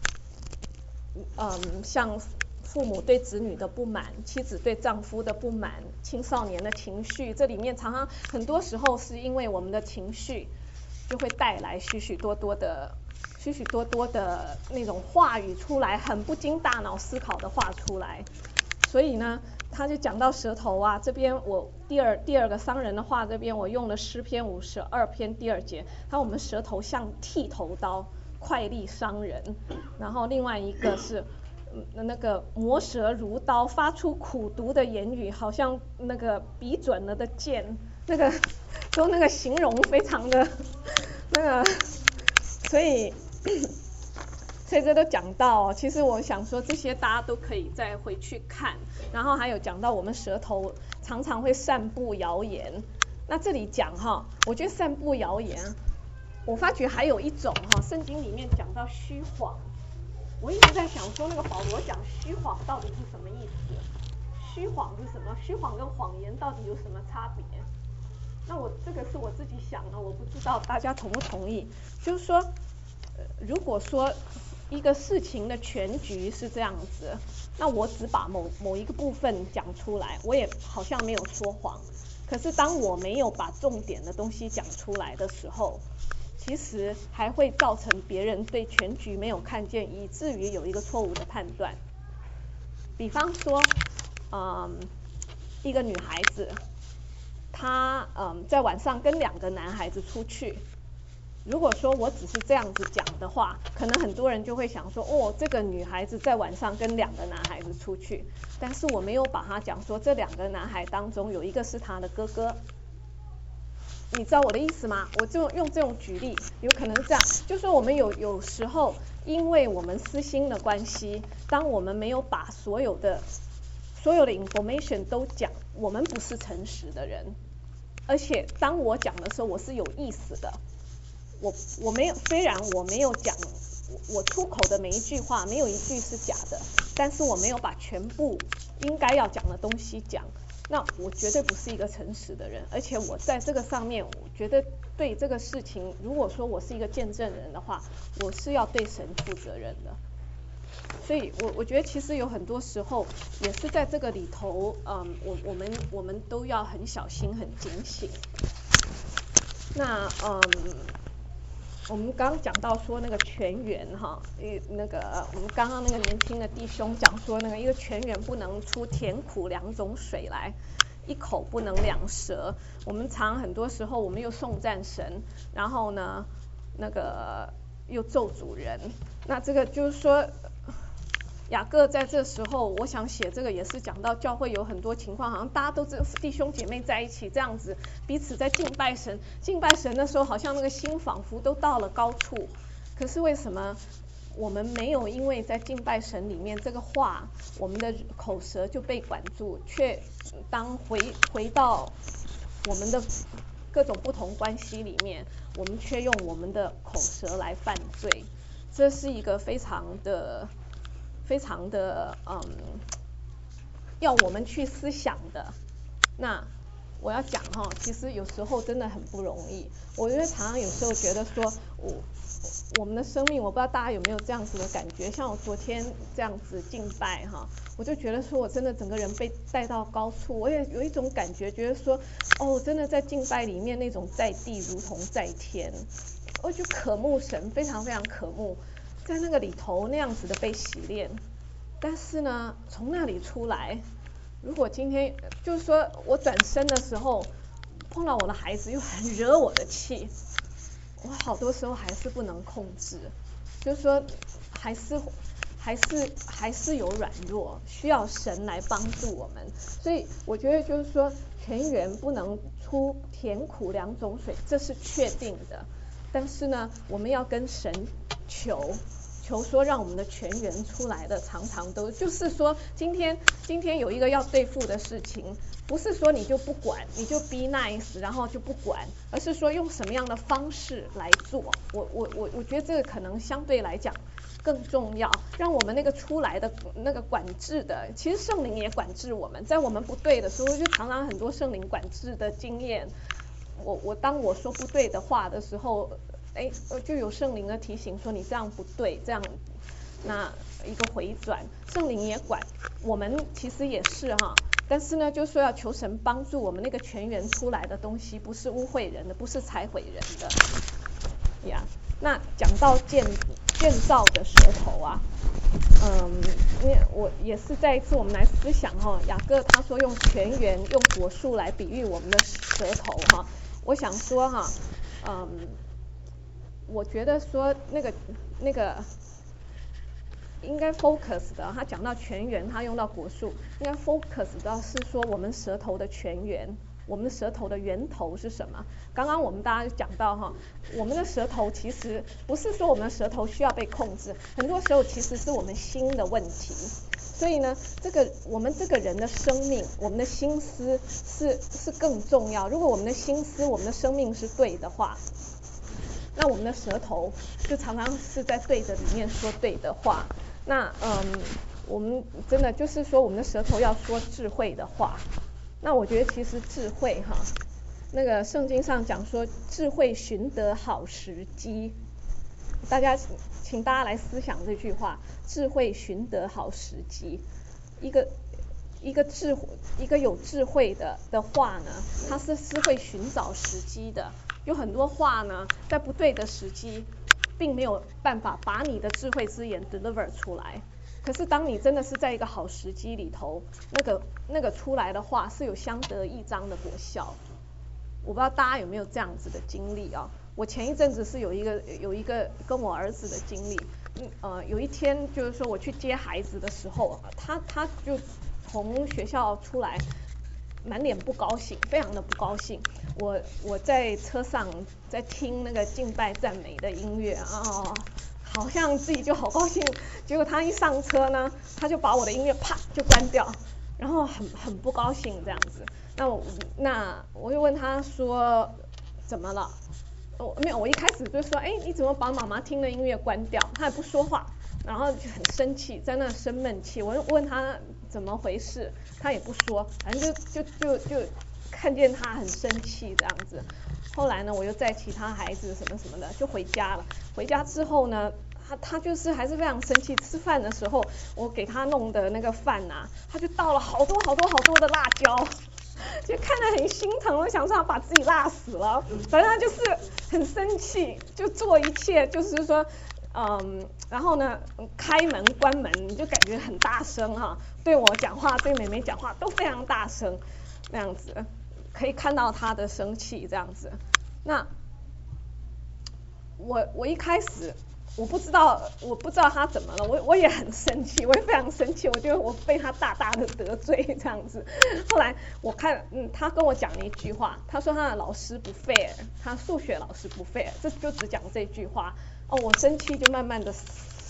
嗯，像父母对子女的不满，妻子对丈夫的不满，青少年的情绪，这里面常常很多时候是因为我们的情绪就会带来许许多多的许许多多的那种话语出来，很不经大脑思考的话出来。所以呢，他就讲到舌头啊，这边我第二第二个伤人的话，这边我用了诗篇五十二篇第二节，他我们舌头像剃头刀，快利伤人。然后另外一个是那个磨舌如刀，发出苦毒的言语，好像那个比准了的剑，那个说那个形容非常的那个，所以所以这都讲到，其实我想说这些大家都可以再回去看，然后还有讲到我们舌头常常会散布谣言。那这里讲哈，我觉得散布谣言，我发觉还有一种哈，圣经里面讲到虚谎。我一直在想说，那个保罗讲虚谎到底是什么意思？虚谎是什么？虚谎跟谎言到底有什么差别？那我这个是我自己想的，我不知道大家同不同意。就是说，呃、如果说一个事情的全局是这样子，那我只把某某一个部分讲出来，我也好像没有说谎。可是当我没有把重点的东西讲出来的时候，其实还会造成别人对全局没有看见，以至于有一个错误的判断。比方说，嗯，一个女孩子，她嗯在晚上跟两个男孩子出去。如果说我只是这样子讲的话，可能很多人就会想说，哦，这个女孩子在晚上跟两个男孩子出去，但是我没有把她讲说这两个男孩当中有一个是她的哥哥。你知道我的意思吗？我就用这种举例，有可能这样，就是说我们有有时候，因为我们私心的关系，当我们没有把所有的所有的 information 都讲，我们不是诚实的人。而且当我讲的时候，我是有意思的。我我没有，虽然我没有讲，我出口的每一句话没有一句是假的，但是我没有把全部应该要讲的东西讲。那我绝对不是一个诚实的人，而且我在这个上面，我觉得对这个事情，如果说我是一个见证人的话，我是要对神负责任的。所以我我觉得其实有很多时候也是在这个里头，嗯，我我们我们都要很小心、很警醒。那嗯。我们刚刚讲到说那个泉源哈，一那个我们刚刚那个年轻的弟兄讲说，那个一个泉源不能出甜苦两种水来，一口不能两舌。我们常很多时候我们又颂赞神，然后呢那个又咒诅人。那这个就是说，雅各在这时候，我想写这个也是讲到教会有很多情况，好像大家都是弟兄姐妹在一起这样子，彼此在敬拜神，敬拜神的时候，好像那个心仿佛都到了高处。可是为什么我们没有因为在敬拜神里面这个话，我们的口舌就被管住，却当回回到我们的各种不同关系里面，我们却用我们的口舌来犯罪，这是一个非常的非常的嗯，要我们去思想的。那我要讲哈，其实有时候真的很不容易。我觉得常常有时候觉得说，我我们的生命，我不知道大家有没有这样子的感觉，像我昨天这样子敬拜哈，我就觉得说我真的整个人被带到高处，我也有一种感觉，觉得说，哦，真的在敬拜里面那种在地如同在天，我就渴慕神，非常非常渴慕，在那个里头那样子的被洗炼。但是呢，从那里出来，如果今天就是说我转身的时候碰到我的孩子又很惹我的气，我好多时候还是不能控制，就是说还是还是还是有软弱，需要神来帮助我们。所以我觉得就是说泉源不能出甜苦两种水，这是确定的。但是呢，我们要跟神求。求说让我们的泉源出来的常常都就是说今天今天有一个要对付的事情，不是说你就不管，你就 be nice 然后就不管，而是说用什么样的方式来做。我我我我觉得这个可能相对来讲更重要，让我们那个出来的那个管制的，其实圣灵也管制我们，在我们不对的时候，就常常很多圣灵管制的经验。我我当我说不对的话的时候，哎，就有圣灵的提醒说你这样不对，这样那一个回转，圣灵也管我们，其实也是哈。但是呢，就说要求神帮助我们那个泉源出来的东西，不是污秽人的，不是拆毁人的呀。那讲到建建造的舌头啊，嗯，因为我也是再一次我们来思想哈，雅各他说用泉源用果树来比喻我们的舌头哈，我想说哈，嗯。我觉得说那个那个应该 focus 的，他讲到泉源，他用到果树，应该 focus 到是说我们舌头的泉源，我们的舌头的源头是什么？刚刚我们大家就讲到哈，我们的舌头其实不是说我们的舌头需要被控制，很多时候其实是我们心的问题。所以呢，这个我们这个人的生命，我们的心思是是更重要。如果我们的心思、我们的生命是对的话，那我们的舌头就常常是在对的里面说对的话。那嗯，我们真的就是说，我们的舌头要说智慧的话。那我觉得其实智慧哈，那个圣经上讲说，智慧寻得好时机。大家请大家来思想这句话：智慧寻得好时机。一个一个智一个有智慧的的话呢，它是是会寻找时机的。有很多话呢，在不对的时机，并没有办法把你的智慧之言 deliver 出来。可是当你真的是在一个好时机里头，那个那个出来的话是有相得益彰的果效。我不知道大家有没有这样子的经历啊？我前一阵子是有一个有一个跟我儿子的经历，嗯呃，有一天就是说我去接孩子的时候，他他就从学校出来。满脸不高兴，非常的不高兴。我我在车上在听那个敬拜赞美的音乐啊、哦，好像自己就好高兴。结果他一上车呢，他就把我的音乐啪就关掉，然后很很不高兴这样子。那我那我就问他说怎么了？我没有，我一开始就说，哎，你怎么把妈妈听的音乐关掉？他也不说话。然后就很生气，在那生闷气。我问他怎么回事，他也不说，反正就就就就看见他很生气这样子。后来呢，我又载其他孩子什么什么的就回家了。回家之后呢，他他就是还是非常生气。吃饭的时候，我给他弄的那个饭啊，他就倒了好多好多好多的辣椒，就看得很心疼。我想说他把自己辣死了，反正他就是很生气，就做一切就是说。嗯，然后呢，开门关门你就感觉很大声哈、啊，对我讲话，对妹妹讲话都非常大声，那样子可以看到他的生气这样子。那我我一开始我不知道我不知道他怎么了，我我也很生气，我也非常生气，我觉得我被他大大的得罪这样子。后来我看，嗯，他跟我讲了一句话，他说他的老师不 fair， 他数学老师不 fair， 这就只讲这句话。哦，我生气就慢慢的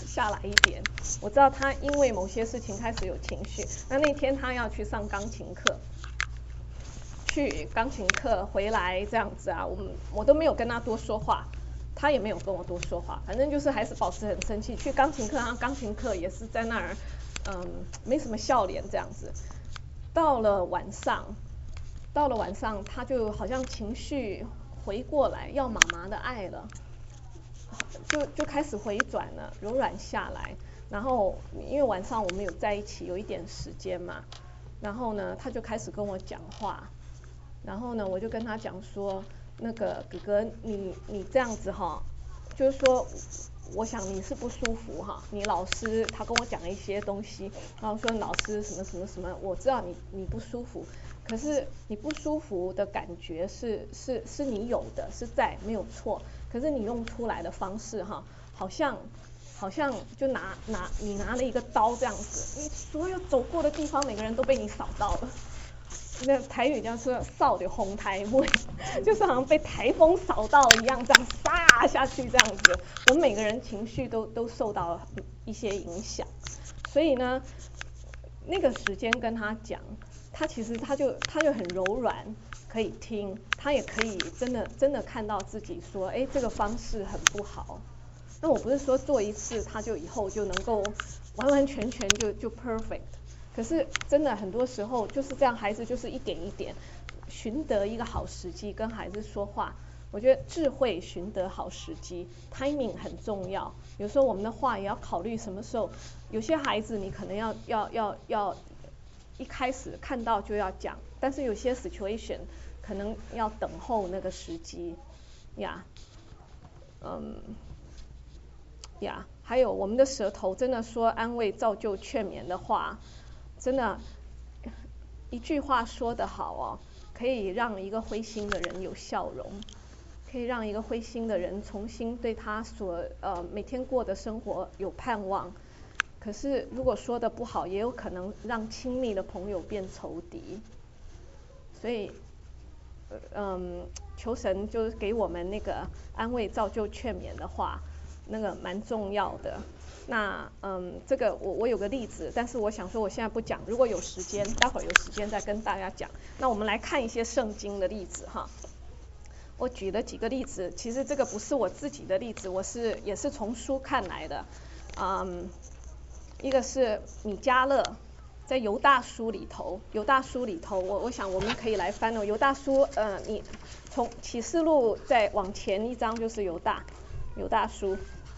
下来一点。我知道他因为某些事情开始有情绪，那那天他要去上钢琴课，去钢琴课回来这样子啊，我们我都没有跟他多说话，他也没有跟我多说话，反正就是还是保持很生气。去钢琴课，他钢琴课也是在那儿，嗯，没什么笑脸这样子。到了晚上，到了晚上，他就好像情绪回过来，要妈妈的爱了，就就开始回转了，柔软下来。然后因为晚上我们有在一起有一点时间嘛，然后呢，他就开始跟我讲话。然后呢，我就跟他讲说，那个哥哥，你你这样子哈，就是说，我想你是不舒服哈，你老师他跟我讲一些东西，然后说老师什么什么什么，我知道你你不舒服，可是你不舒服的感觉是是是你有的，是在没有错，可是你用出来的方式哈，好像好像就拿拿你拿了一个刀这样子，你所有走过的地方，每个人都被你扫到了。那台语叫说扫的红台妹，就是好像被台风扫到一样，这样撒下去这样子，我们每个人情绪都都受到一些影响，所以呢，那个时间跟他讲，他其实他就他就很柔软，可以听，他也可以真的真的看到自己说，哎，这个方式很不好。那我不是说做一次他就以后就能够完完全全就就 perfect。可是真的很多时候就是这样，孩子就是一点一点寻得一个好时机跟孩子说话。我觉得智慧寻得好时机 ，timing 很重要。有时候我们的话也要考虑什么时候。有些孩子你可能要要要要一开始看到就要讲，但是有些 situation 可能要等候那个时机呀。嗯呀，还有我们的舌头真的说安慰、造就、劝勉的话。真的，一句话说得好哦，可以让一个灰心的人有笑容，可以让一个灰心的人重新对他所呃每天过的生活有盼望。可是如果说得不好，也有可能让亲密的朋友变仇敌。所以，嗯，求神就是给我们那个安慰、造就、劝勉的话，那个蛮重要的。那嗯，这个我我有个例子，但是我想说我现在不讲，如果有时间，待会儿有时间再跟大家讲。那我们来看一些圣经的例子哈。我举了几个例子，其实这个不是我自己的例子，我是也是从书看来的。嗯，一个是米迦勒，在犹大书里头，犹大书里头，我我想我们可以来翻哦。犹大书，呃，你从启示录再往前一章就是犹大，犹大书。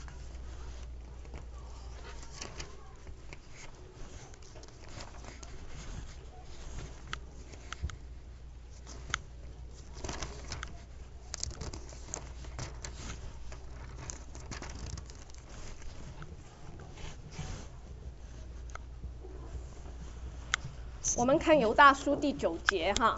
我们看犹大书第九节哈，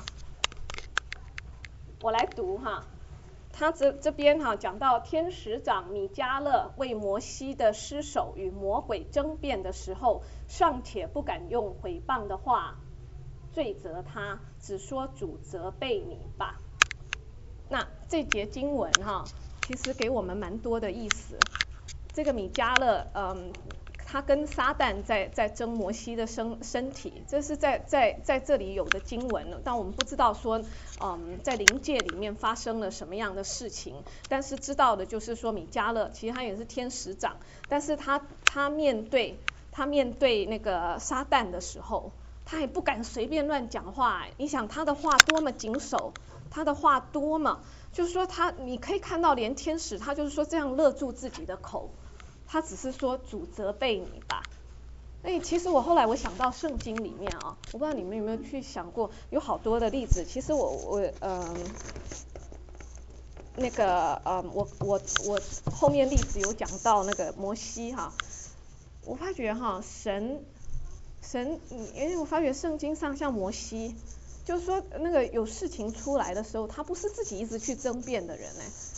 我来读哈。他这这边哈讲到天使长米迦勒为摩西的尸首与魔鬼争辩的时候，尚且不敢用毁谤的话罪责他，只说主责备你吧。那这节经文哈，其实给我们蛮多的意思。这个米迦勒，嗯。他跟撒旦在在争摩西的身身体，这是在在在这里有的经文了，但我们不知道说，嗯，在灵界里面发生了什么样的事情，但是知道的就是说米迦勒其实他也是天使长，但是他他面对他面对那个撒旦的时候，他也不敢随便乱讲话。你想他的话多么谨守，他的话多么，就是说他你可以看到连天使他就是说这样勒住自己的口。他只是说主责备你吧。哎，其实我后来我想到圣经里面啊，我不知道你们有没有去想过，有好多的例子。其实我我嗯，那个嗯，我我我后面例子有讲到那个摩西哈，我发觉哈神神，因为我发觉圣经上像摩西，就是说那个有事情出来的时候，他不是自己一直去争辩的人哎。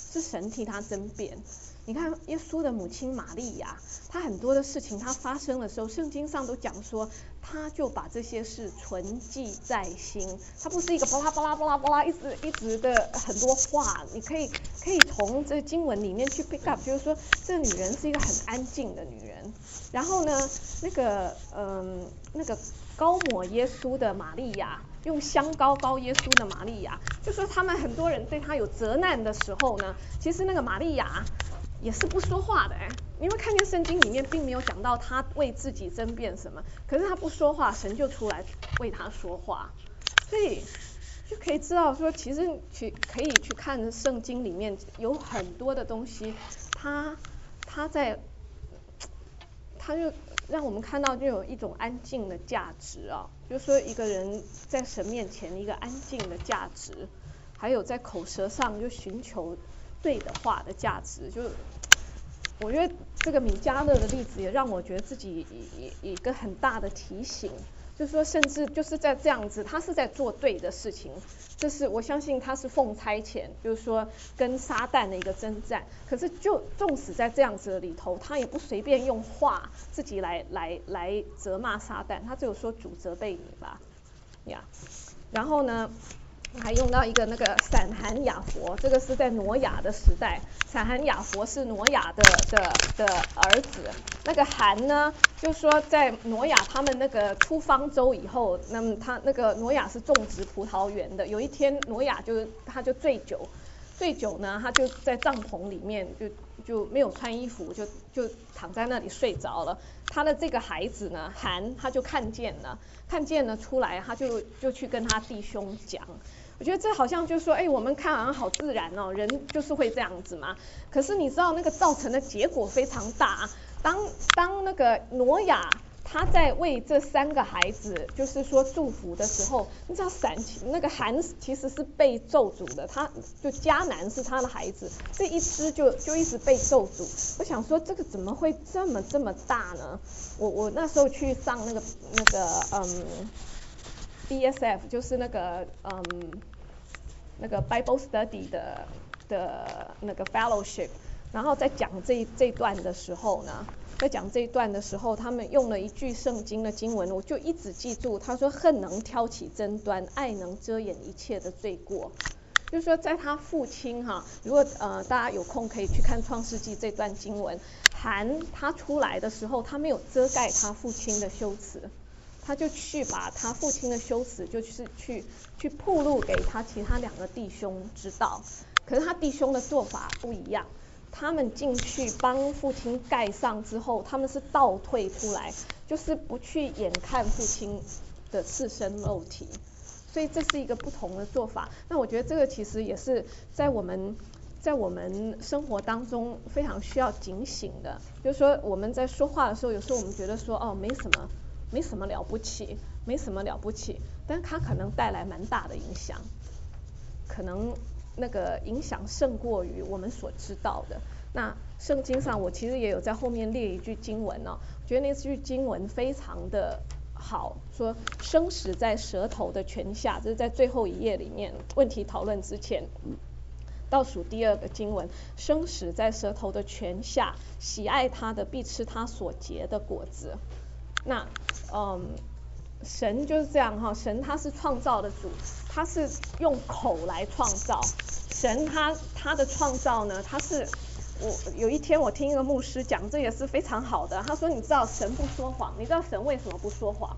是神替他争辩。你看耶稣的母亲玛利亚，她很多的事情她发生的时候，圣经上都讲说，她就把这些事存记在心。她不是一个巴拉巴拉巴拉巴拉一直一直的很多话，你可以可以从这经文里面去 pick up， 就是说这个女人是一个很安静的女人。然后呢，那个嗯那个高抹耶稣的玛利亚，用香膏膏耶稣的玛利亚，就说他们很多人对她有责难的时候呢，其实那个玛利亚也是不说话的哎，你会看见圣经里面并没有讲到他为自己争辩什么，可是他不说话，神就出来为他说话，所以就可以知道说，其实去可以去看圣经里面有很多的东西，他他在他就让我们看到就有一种安静的价值啊，就是说一个人在神面前一个安静的价值，还有在口舌上就寻求对的话的价值。就我觉得这个米迦勒的例子也让我觉得自己一个很大的提醒，就是说甚至就是在这样子，他是在做对的事情，这是我相信他是奉差遣，就是说跟撒旦的一个征战。可是就纵使在这样子的里头，他也不随便用话自己来来来责骂撒旦，他只有说主责备你吧，呀、yeah. 然后呢还用到一个那个闪含雅佛，这个是在挪亚的时代，闪含雅佛是挪亚的的的儿子。那个含呢，就是说在挪亚他们那个出方舟以后，那么他那个挪亚是种植葡萄园的，有一天挪亚就他就醉酒，醉酒呢他就在帐篷里面就就没有穿衣服，就就躺在那里睡着了。他的这个孩子呢含他就看见了，看见了出来，他就就去跟他弟兄讲。我觉得这好像就是说，哎，我们看好像好自然哦，人就是会这样子嘛。可是你知道那个造成的结果非常大。当当那个挪亚他在为这三个孩子就是说祝福的时候，你知道闪那个含其实是被咒诅的，他就迦南是他的孩子，这一只就就一直被咒诅。我想说这个怎么会这么这么大呢？我我那时候去上那个那个嗯。B S F 就是那个嗯那个 Bible Study 的的那个 Fellowship， 然后在讲这这段的时候呢，在讲这一段的时候，他们用了一句圣经的经文，我就一直记住，他说恨能挑起争端，爱能遮掩一切的罪过。就是说在他父亲哈，如果呃大家有空可以去看创世纪这段经文，含他出来的时候，他没有遮盖他父亲的羞耻。他就去把他父亲的羞耻，就是去去暴露给他其他两个弟兄知道。可是他弟兄的做法不一样，他们进去帮父亲盖上之后，他们是倒退出来，就是不去眼看父亲的赤身肉体。所以这是一个不同的做法。那我觉得这个其实也是在我们在我们生活当中非常需要警醒的。就是说我们在说话的时候，有时候我们觉得说哦没什么。没什么了不起，没什么了不起，但它可能带来蛮大的影响，可能那个影响胜过于我们所知道的。那圣经上我其实也有在后面列一句经文哦，我觉得那句经文非常的好，说生死在舌头的权下，这是在最后一页里面问题讨论之前倒数第二个经文，生死在舌头的权下，喜爱他的必吃他所结的果子。那嗯，神就是这样哈，神他是创造的主，他是用口来创造。神他他的创造呢，他是我有一天我听一个牧师讲，这也是非常好的。他说，你知道神不说谎，你知道神为什么不说谎？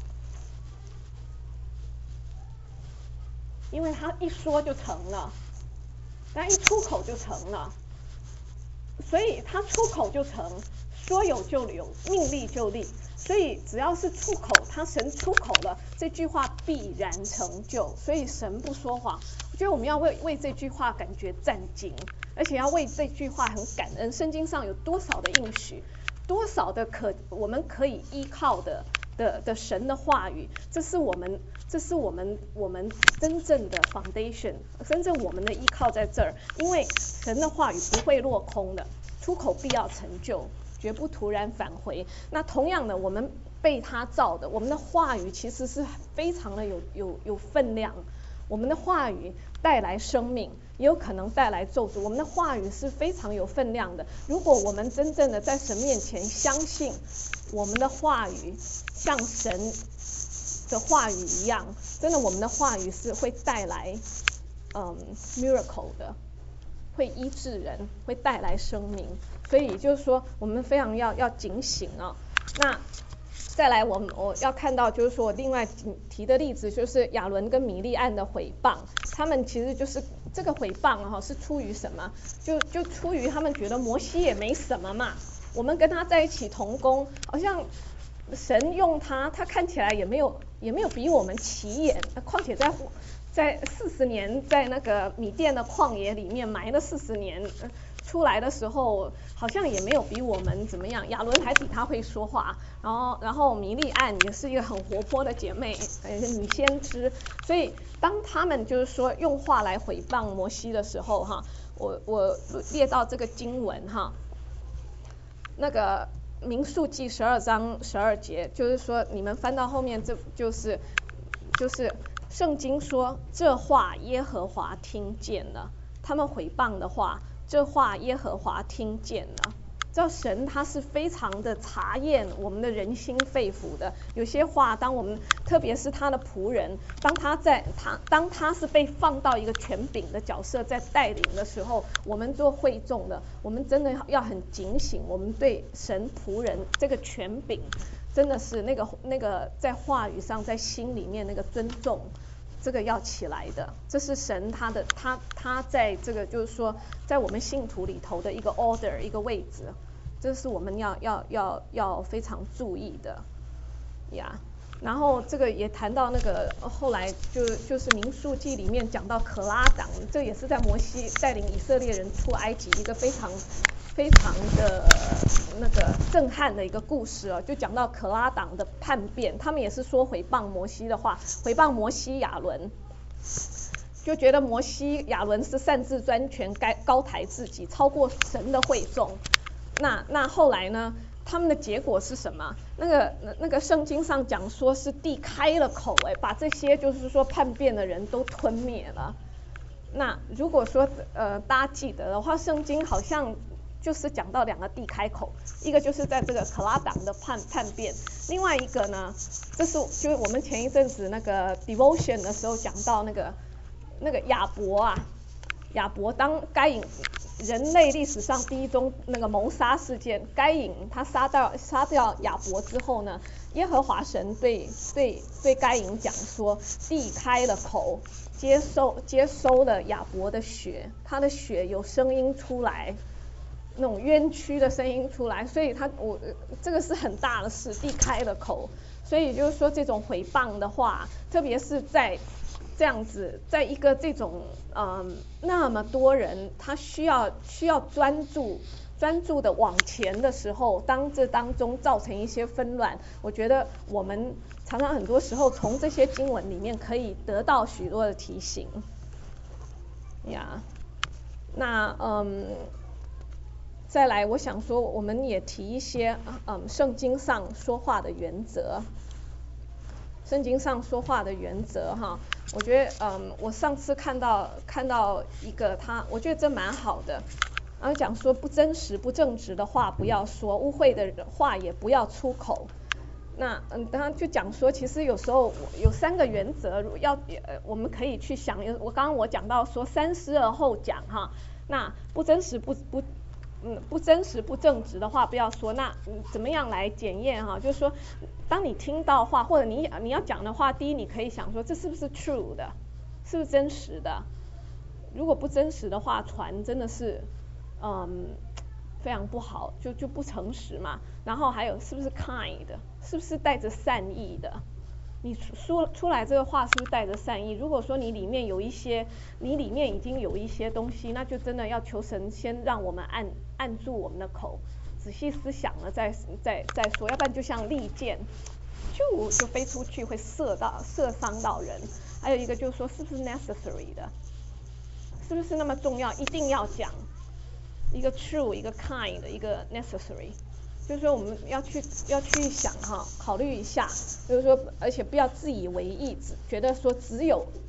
因为他一说就成了，他一出口就成了，所以他出口就成，说有就有，命立就立。所以只要是出口，他神出口了，这句话必然成就。所以神不说谎，我觉得我们要为为这句话感觉战兢，而且要为这句话很感恩。圣经上有多少的应许，多少的可我们可以依靠的的的神的话语，这是我们这是我们我们真正的 foundation， 真正我们的依靠在这儿，因为神的话语不会落空的，出口必要成就。绝不突然返回。那同样的，我们被他造的，我们的话语其实是非常的有有有分量， 我们的话语带来生命，也有可能带来咒诅。我们的话语是非常有分量的。如果我们真正的在神面前相信我们的话语像神的话语一样，真的我们的话语是会带来嗯 miracle 的，会医治人，会带来生命。所以就是说我们非常要要警醒啊。那再来我们我要看到就是说我另外提的例子就是亚伦跟米利暗的毁谤，他们其实就是这个毁谤哈、啊、是出于什么？就就出于他们觉得摩西也没什么嘛，我们跟他在一起同工，好像神用他，他看起来也没有也没有比我们起眼，况且在在四十年在那个米甸的旷野里面埋了四十年。出来的时候好像也没有比我们怎么样，亚伦还比他会说话，然后然后米利暗也是一个很活泼的姐妹，呃女先知，所以当他们就是说用话来毁谤摩西的时候哈，我我列到这个经文哈，那个民数记十二章十二节，就是说你们翻到后面这就是就是圣经说这话耶和华听见了，他们毁谤的话。这话耶和华听见了，知道神他是非常的察验我们的人心肺腑的。有些话，当我们特别是他的仆人，当他在他当他是被放到一个权柄的角色在带领的时候，我们做会众的，我们真的要很警醒，我们对神仆人这个权柄，真的是那个那个在话语上，在心里面那个尊重。这个要起来的，这是神他的他他在这个就是说在我们信徒里头的一个 order 一个位置，这是我们要要要要非常注意的呀。然后这个也谈到那个后来就就是民数记里面讲到可拉党，这也是在摩西带领以色列人出埃及一个非常非常的那个震撼的一个故事哦，就讲到可拉党的叛变，他们也是说毁谤摩西的话，毁谤摩西亚伦，就觉得摩西亚伦是擅自专权，该高抬自己，超过神的会众。那那后来呢？他们的结果是什么？那个那个圣经上讲说是地开了口，哎，把这些就是说叛变的人都吞灭了。那如果说呃大家记得的话，圣经好像就是讲到两个地开口，一个就是在这个可拉党的叛叛变，另外一个呢，这是就是我们前一阵子那个 devotion 的时候讲到那个那个亚伯啊，亚伯当该隐。人类历史上第一宗那个谋杀事件，该隐他杀掉杀掉亚伯之后呢，耶和华神对对对该隐讲说，地开了口，接收接收了亚伯的血，他的血有声音出来，那种冤屈的声音出来，所以他我这个是很大的事，地开了口，所以就是说这种毁谤的话，特别是在这样子，在一个这种嗯那么多人，他需要需要专注专注的往前的时候，当这当中造成一些纷乱，我觉得我们常常很多时候从这些经文里面可以得到许多的提醒呀。那嗯，再来，我想说，我们也提一些嗯圣经上说话的原则。圣经上说话的原则哈，我觉得嗯，我上次看到看到一个他，我觉得这蛮好的，然后讲说不真实不正直的话不要说，污秽的话也不要出口。那嗯，当然就讲说，其实有时候有三个原则，要呃我们可以去想。我刚刚我讲到说三思而后讲哈，那不真实不不。嗯，不真实不正直的话不要说，那嗯怎么样来检验哈？就是说，当你听到话或者你你要讲的话，第一你可以想说这是不是 true 的，是不是真实的？如果不真实的话，传真的是嗯非常不好，就就不诚实嘛。然后还有是不是 kind 的，是不是带着善意的？你说出来这个话是不是带着善意？如果说你里面有一些，你里面已经有一些东西，那就真的要求神先让我们按按住我们的口，仔细思想了再再再说，要不然就像利箭，就就飞出去会射到射伤到人。还有一个就是说是不是 necessary 的，是不是那么重要，一定要讲一个 true 一个 kind 一个 necessary。就是说我们要去要去想哈，考虑一下，就是说，而且不要自以为意，觉得说只有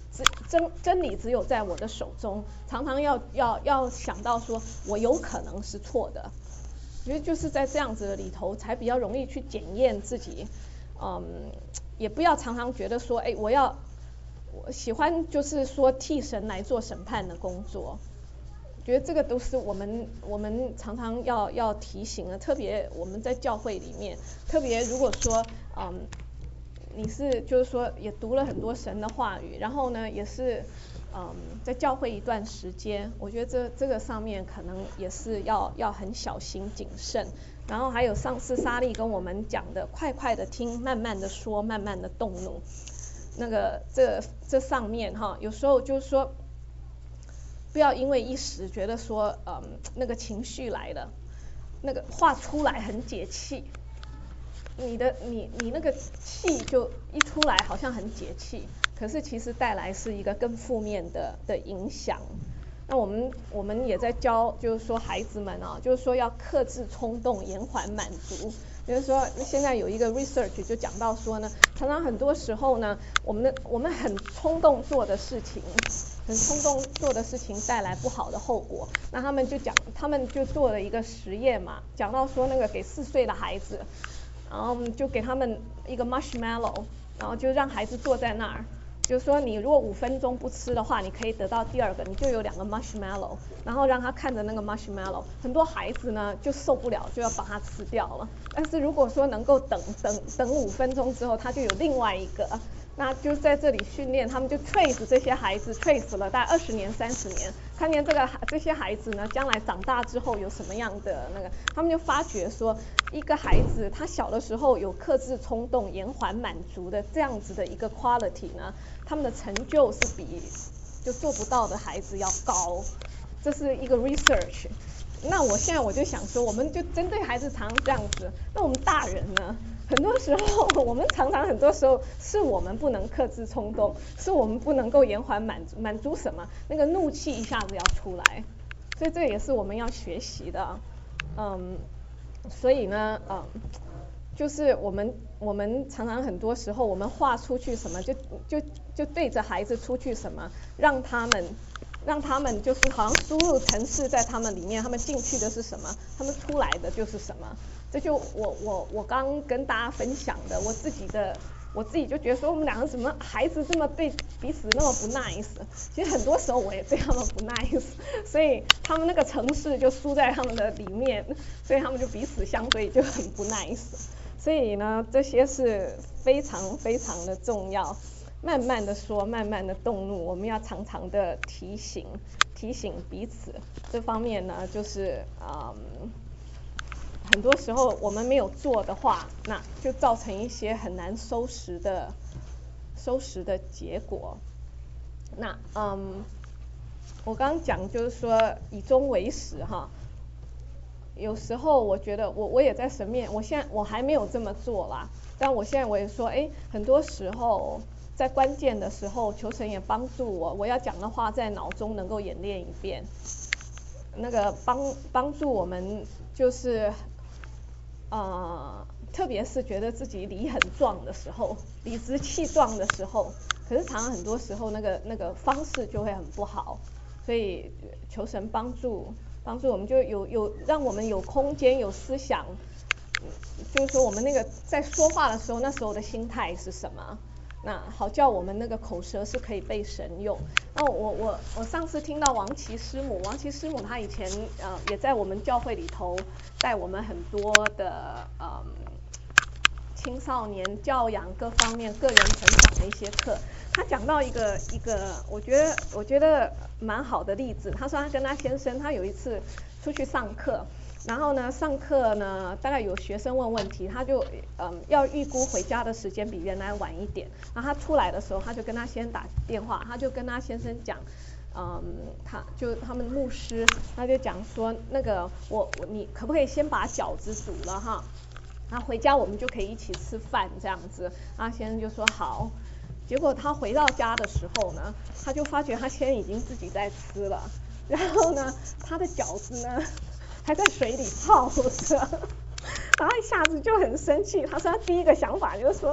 只真真理只有在我的手中，常常要要要想到说我有可能是错的。我觉得就是在这样子的里头，才比较容易去检验自己，嗯，也不要常常觉得说，哎，我要我喜欢就是说替神来做审判的工作。我觉得这个都是我们我们常常要要提醒的，特别我们在教会里面，特别如果说，嗯，你是就是说也读了很多神的话语，然后呢也是。嗯，在教会一段时间，我觉得这这个上面可能也是要要很小心谨慎。然后还有上次莎莉跟我们讲的，快快的听，慢慢的说，慢慢的动怒。那个这这上面哈，有时候就是说，不要因为一时觉得说，嗯，那个情绪来了，那个话出来很解气，你的你你那个气就一出来好像很解气。可是其实带来是一个更负面的的影响。那我们我们也在教，就是说孩子们啊，就是说要克制冲动，延缓满足。就是说现在有一个 research 就讲到说呢，常常很多时候呢，我们的我们很冲动做的事情，很冲动做的事情带来不好的后果。那他们就讲，他们就做了一个实验嘛，讲到说那个给四岁的孩子，然后就给他们一个 marshmallow， 然后就让孩子坐在那儿。就是说你如果五分钟不吃的话，你可以得到第二个，你就有两个 marshmallow， 然后让他看着那个 marshmallow， 很多孩子呢就受不了，就要把它吃掉了。但是如果说能够等等等五分钟之后，他就有另外一个，那就在这里训练，他们就 trace 这些孩子 trace 了大概二十年三十年，看见这个这些孩子呢将来长大之后有什么样的那个，他们就发觉说，一个孩子他小的时候有克制冲动、延缓满足的这样子的一个 quality 呢，他们的成就是比就做不到的孩子要高，这是一个 research。那我现在我就想说，我们就针对孩子常常这样子，那我们大人呢？很多时候我们常常很多时候是我们不能克制冲动，是我们不能够延缓满足，满足什么？那个怒气一下子要出来，所以这也是我们要学习的，嗯，所以呢，嗯。就是我们我们常常很多时候我们画出去什么就就就对着孩子出去什么，让他们让他们就是好像输入程式在他们里面，他们进去的是什么，他们出来的就是什么。这就我我我刚跟大家分享的，我自己的我自己就觉得说我们两个怎么孩子这么对彼此那么不 nice， 其实很多时候我也对他们不 nice， 所以他们那个程式就输在他们的里面，所以他们就彼此相对就很不 nice。所以呢，这些是非常非常的重要。慢慢的说，慢慢的动怒，我们要常常的提醒提醒彼此。这方面呢，就是嗯，很多时候我们没有做的话，那就造成一些很难收拾的收拾的结果。那嗯，我刚刚讲就是说以终为始哈。有时候我觉得我我也在神面，我现在我还没有这么做啦，但我现在我也说，哎，很多时候在关键的时候，求神也帮助我，我要讲的话在脑中能够演练一遍，那个帮帮助我们就是，呃，特别是觉得自己理很壮的时候，理直气壮的时候，可是常常很多时候那个那个方式就会很不好，所以求神帮助。帮助我们就有有让我们有空间有思想，就是说我们那个在说话的时候，那时候的心态是什么？那好叫我们那个口舌是可以被神用。那我我我上次听到王琦师母，王琦师母她以前呃也在我们教会里头带我们很多的嗯青少年教养各方面个人成长的一些课。他讲到一个一个，我觉得我觉得蛮好的例子。他说他跟他先生，他有一次出去上课，然后呢上课呢，大概有学生问问题，他就嗯要预估回家的时间比原来晚一点。然后他出来的时候，他就跟他先生打电话，他就跟他先生讲，嗯，他就他们牧师，他就讲说那个我我你可不可以先把饺子煮了哈？然后回家我们就可以一起吃饭这样子。然后先生就说好。结果他回到家的时候呢，他就发觉他先生已经自己在吃了，然后呢，他的饺子呢还在水里泡着，然后一下子就很生气。他说他第一个想法就是说，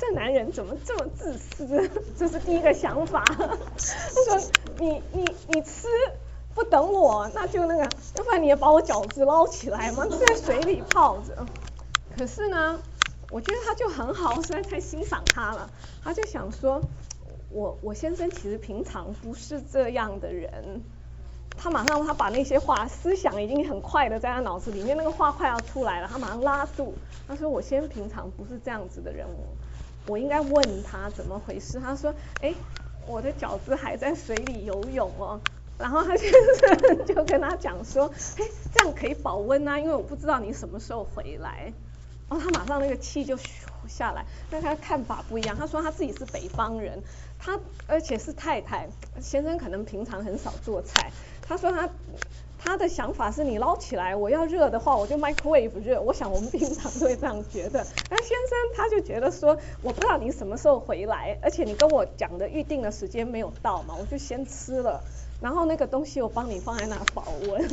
这男人怎么这么自私？这是第一个想法。他说你你你吃不等我，那就那个，要不然你也把我饺子捞起来嘛，在水里泡着。可是呢，我觉得他就很好，我实在太欣赏他了。他就想说，我我先生其实平常不是这样的人。他马上他把那些话思想已经很快的在他脑子里面，那个话快要出来了，他马上拉住。他说我先生平常不是这样子的人，我我应该问他怎么回事。他说，哎，我的饺子还在水里游泳哦。然后他先生就跟他讲说，哎，这样可以保温啊，因为我不知道你什么时候回来。然后他马上那个气就下来，但他看法不一样。他说他自己是北方人，他而且是太太，先生可能平常很少做菜。他说他他的想法是你捞起来，我要热的话我就 microwave 热。我想我们平常都会这样觉得，但先生他就觉得说，我不知道你什么时候回来，而且你跟我讲的预定的时间没有到嘛，我就先吃了，然后那个东西我帮你放在那保温。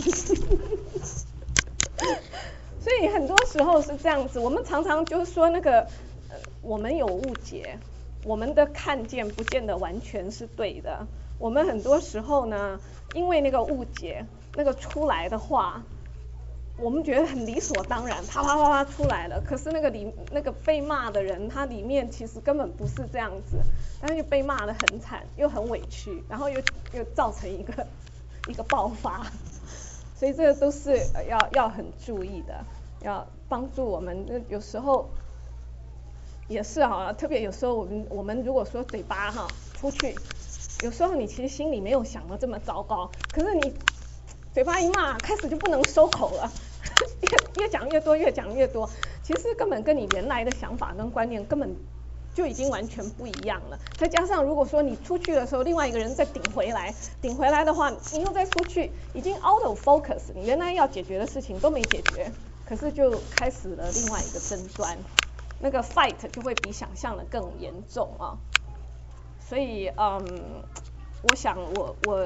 所以很多时候是这样子，我们常常就是说那个、呃、我们有误解，我们的看见不见得完全是对的。我们很多时候呢，因为那个误解，那个出来的话，我们觉得很理所当然，啪啪啪啪出来了。可是那个里那个被骂的人，他里面其实根本不是这样子，但是就被骂得很惨，又很委屈，然后又又造成一个一个爆发。所以这个都是要要很注意的，要帮助我们。有时候也是哈，特别有时候我们我们如果说嘴巴哈出去，有时候你其实心里没有想的这么糟糕，可是你嘴巴一骂，开始就不能收口了，越越讲越多，越讲越多，其实根本跟你原来的想法跟观念根本就已经完全不一样了。再加上如果说你出去的时候，另外一个人再顶回来，顶回来的话，你又再出去，已经 out of focus， 你原来要解决的事情都没解决，可是就开始了另外一个争端，那个 fight 就会比想象的更严重啊。所以嗯，我想我我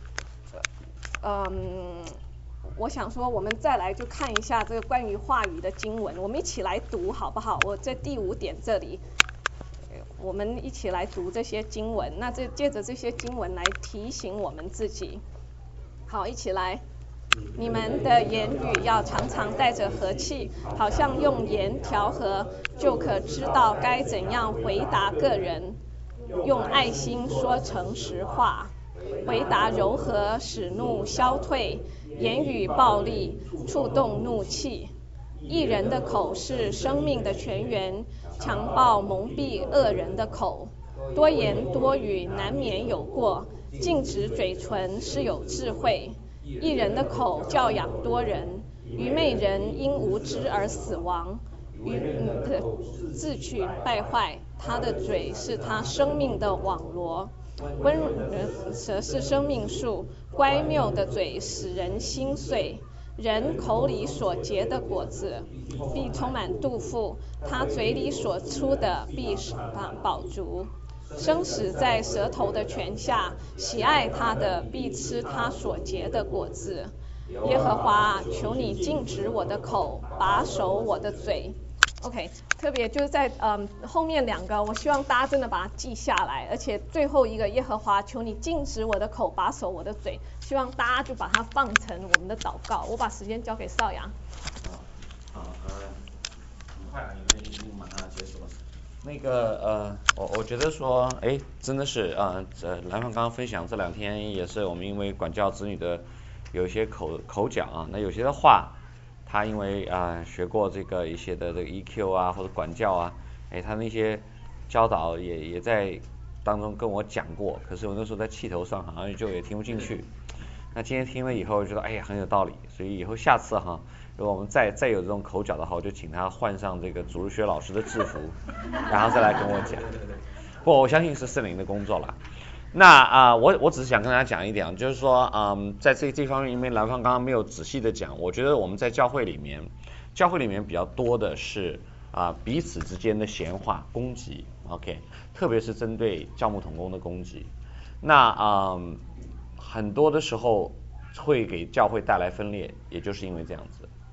嗯。我想说，我们再来就看一下这个关于话语的经文，我们一起来读好不好？我在第五点这里，我们一起来读这些经文。那这借着这些经文来提醒我们自己。好，一起来。你们的言语要常常带着和气，好像用盐调和，就可知道该怎样回答个人。用爱心说诚实话，回答柔和，使怒消退。言语暴力，触动怒气。义人的口是生命的泉源，强暴蒙蔽恶人的口。多言多语难免有过，禁止嘴唇是有智慧。义人的口教养多人，愚昧人因无知而死亡。愚的自取败坏，他的嘴是他生命的网罗。温舌是生命树，乖谬的嘴使人心碎。人口里所结的果子，必充满肚腹；他嘴里所出的，必饱足。生死在舌头的泉下，喜爱他的，必吃他所结的果子。耶和华，求你禁止我的口，把守我的嘴。OK， 特别就是在嗯后面两个，我希望大家真的把它记下来，而且最后一个耶和华，求你禁止我的口，把守我的嘴，希望大家就把它放成我们的祷告。我把时间交给少阳。 好，呃，很快啊，因为已经马上结束了。那个呃，我我觉得说，哎，真的是啊，呃，兰芳刚刚分享这两天也是我们因为管教子女的有一些口口讲啊，那有些的话。他因为啊、呃、学过这个一些的这个 E Q 啊或者管教啊，哎他那些教导也也在当中跟我讲过，可是我那时候在气头上好像就也听不进去。那今天听了以后觉得哎呀很有道理，所以以后下次哈，如果我们再再有这种口角的话，我就请他换上这个主日学老师的制服，然后再来跟我讲。不，我相信是圣灵的工作啦。那啊、呃，我我只是想跟大家讲一点，就是说，嗯，在这这方面，因为兰芳刚刚没有仔细的讲，我觉得我们在教会里面，教会里面比较多的是啊、呃、彼此之间的闲话攻击 ，OK， 特别是针对教牧同工的攻击，那啊、嗯、很多的时候会给教会带来分裂，也就是因为这样子。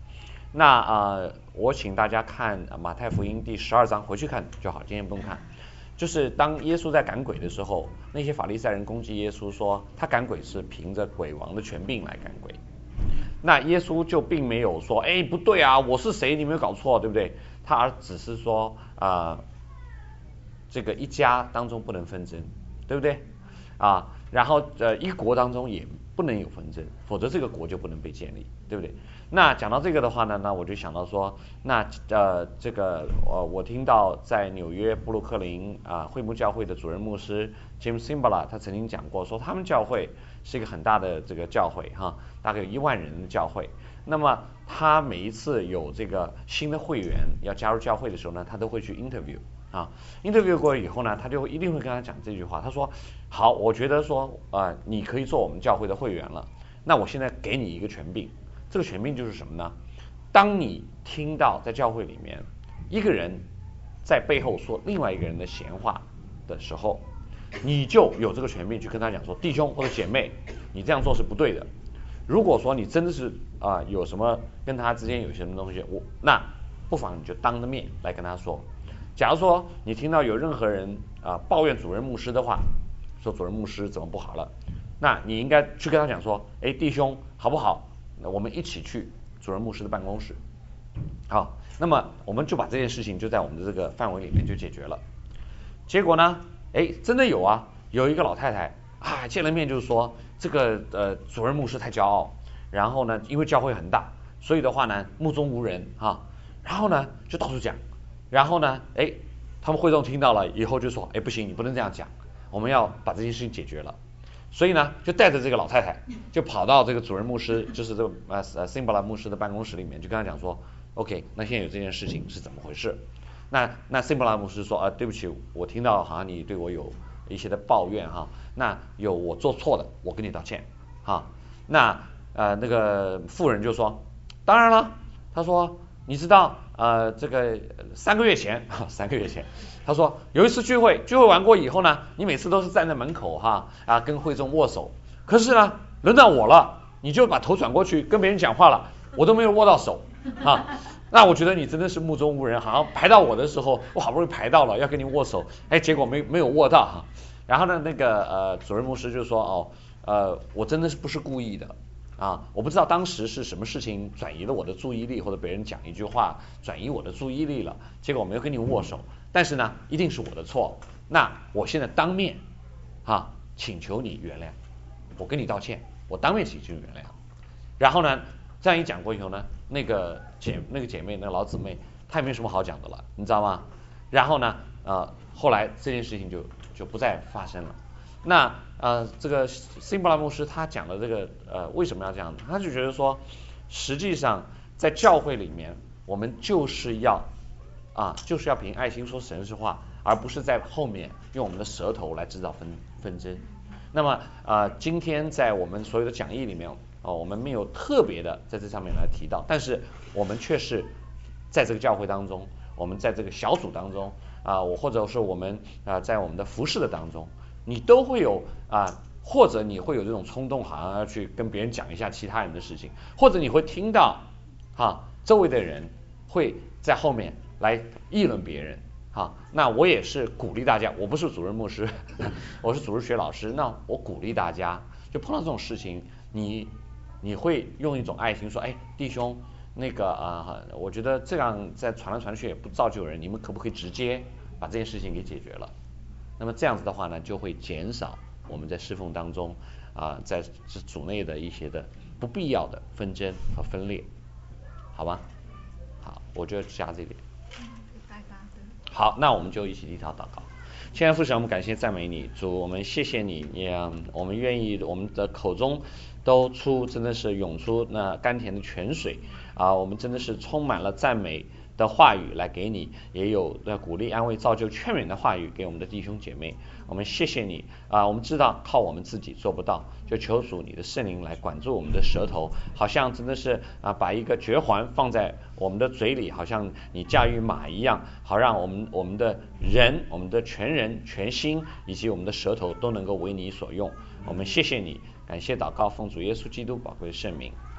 那啊、呃，我请大家看马太福音第十二章，回去看就好，今天不用看。就是当耶稣在赶鬼的时候，那些法利赛人攻击耶稣说，他赶鬼是凭着鬼王的权柄来赶鬼。那耶稣就并没有说，哎，不对啊，我是谁？你没有搞错，对不对？他而只是说啊、呃，这个一家当中不能纷争，对不对？啊，然后呃，一国当中也不能有纷争，否则这个国就不能被建立，对不对？那讲到这个的话呢，那我就想到说，那呃，这个呃，我听到在纽约布鲁克林啊、呃、会幕教会的主任牧师 Jim Cymbala 他曾经讲过，说他们教会是一个很大的这个教会哈，大概有一万人的教会。那么他每一次有这个新的会员要加入教会的时候呢，他都会去 interview。啊 ，interview 过以后呢，他就一定会跟他讲这句话。他说：“好，我觉得说，呃，你可以做我们教会的会员了。那我现在给你一个权柄，这个权柄就是什么呢？当你听到在教会里面一个人在背后说另外一个人的闲话的时候，你就有这个权柄去跟他讲说，弟兄或者姐妹，你这样做是不对的。如果说你真的是啊、呃、有什么跟他之间有什么东西，我那不妨你就当着面来跟他说。”假如说你听到有任何人啊、呃、抱怨主任牧师的话，说主任牧师怎么不好了，那你应该去跟他讲说，哎，弟兄好不好？那我们一起去主任牧师的办公室。好，那么我们就把这件事情就在我们的这个范围里面就解决了。结果呢，哎，真的有啊，有一个老太太啊见了面就是说，这个呃主任牧师太骄傲，然后呢，因为教会很大，所以的话呢目中无人啊，然后呢就到处讲。然后呢，哎，他们会众听到了以后就说，哎，不行，你不能这样讲，我们要把这件事情解决了。所以呢，就带着这个老太太，就跑到这个主任牧师，就是这个呃呃 Cymbala 牧师的办公室里面，就跟他讲说 ，OK， 那现在有这件事情是怎么回事？那那 Cymbala 牧师说，啊，对不起，我听到好像你对我有一些的抱怨哈，那有我做错的，我跟你道歉哈。那呃那个妇人就说，当然了，他说，你知道。呃，这个三个月前，三个月前，他说有一次聚会，聚会完过以后呢，你每次都是站在门口哈啊跟会众握手，可是呢，轮到我了，你就把头转过去跟别人讲话了，我都没有握到手啊。那我觉得你真的是目中无人，好像排到我的时候，我好不容易排到了要跟你握手，哎，结果没没有握到哈。然后呢，那个呃主任牧师就说哦，呃，我真的是不是故意的。啊，我不知道当时是什么事情转移了我的注意力，或者别人讲一句话转移我的注意力了，结果我没有跟你握手，但是呢，一定是我的错。那我现在当面啊请求你原谅，我跟你道歉，我当面请求你原谅。然后呢，这样一讲过以后呢，那个姐那个姐妹那个老姊妹，她也没什么好讲的了，你知道吗？然后呢，呃，后来这件事情就就不再发生了。那呃，这个辛布拉牧师他讲的这个呃为什么要这样？他就觉得说，实际上在教会里面，我们就是要啊，就是要凭爱心说神是话，而不是在后面用我们的舌头来制造纷纷争。那么啊，今天在我们所有的讲义里面，哦，我们没有特别的在这上面来提到，但是我们却是在这个教会当中，我们在这个小组当中啊，我或者是我们啊在我们的服事的当中。你都会有啊，或者你会有这种冲动，好像要去跟别人讲一下其他人的事情，或者你会听到哈周围的人会在后面来议论别人哈。那我也是鼓励大家，我不是主任牧师，我是主日学老师，那我鼓励大家，就碰到这种事情，你你会用一种爱心说，哎，弟兄，那个啊，我觉得这样在传来传去也不造就人，你们可不可以直接把这件事情给解决了？那么这样子的话呢，就会减少我们在侍奉当中啊、呃，在组内的一些的不必要的纷争和分裂，好吧？好，我就加这点。好，那我们就一起低头祷告。亲爱的父神，我们感谢赞美你，主，我们谢谢你，也我们愿意我们的口中都出真的是涌出那甘甜的泉水啊，我们真的是充满了赞美的话语来给你，也有的鼓励、安慰、造就、劝勉的话语给我们的弟兄姐妹。我们谢谢你啊！我们知道靠我们自己做不到，就求主你的圣灵来管住我们的舌头，好像真的是啊，把一个绝环放在我们的嘴里，好像你驾驭马一样，好让我们我们的人、我们的全人、全心以及我们的舌头都能够为你所用。我们谢谢你，感谢祷告，奉主耶稣基督宝贵的圣名，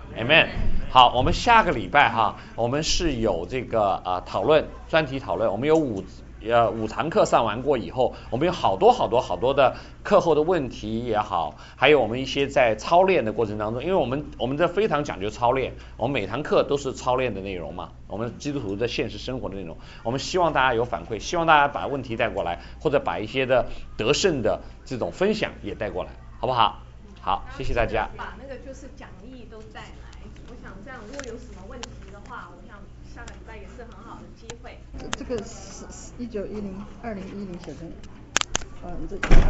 Amen。好，我们下个礼拜哈，我们是有这个呃讨论专题讨论，我们有五呃五堂课上完过以后，我们有好多好多好多的课后的问题也好，还有我们一些在操练的过程当中，因为我们我们这非常讲究操练，我们每堂课都是操练的内容嘛，我们基督徒的现实生活的内容，我们希望大家有反馈，希望大家把问题带过来，或者把一些的得胜的这种分享也带过来，好不好？好，谢谢大家。 把那个就是讲义都带来，我想这样如果有什么问题的话，我想下个礼拜也是很好的机会。 这个是一九一零二零一零写的，嗯，这。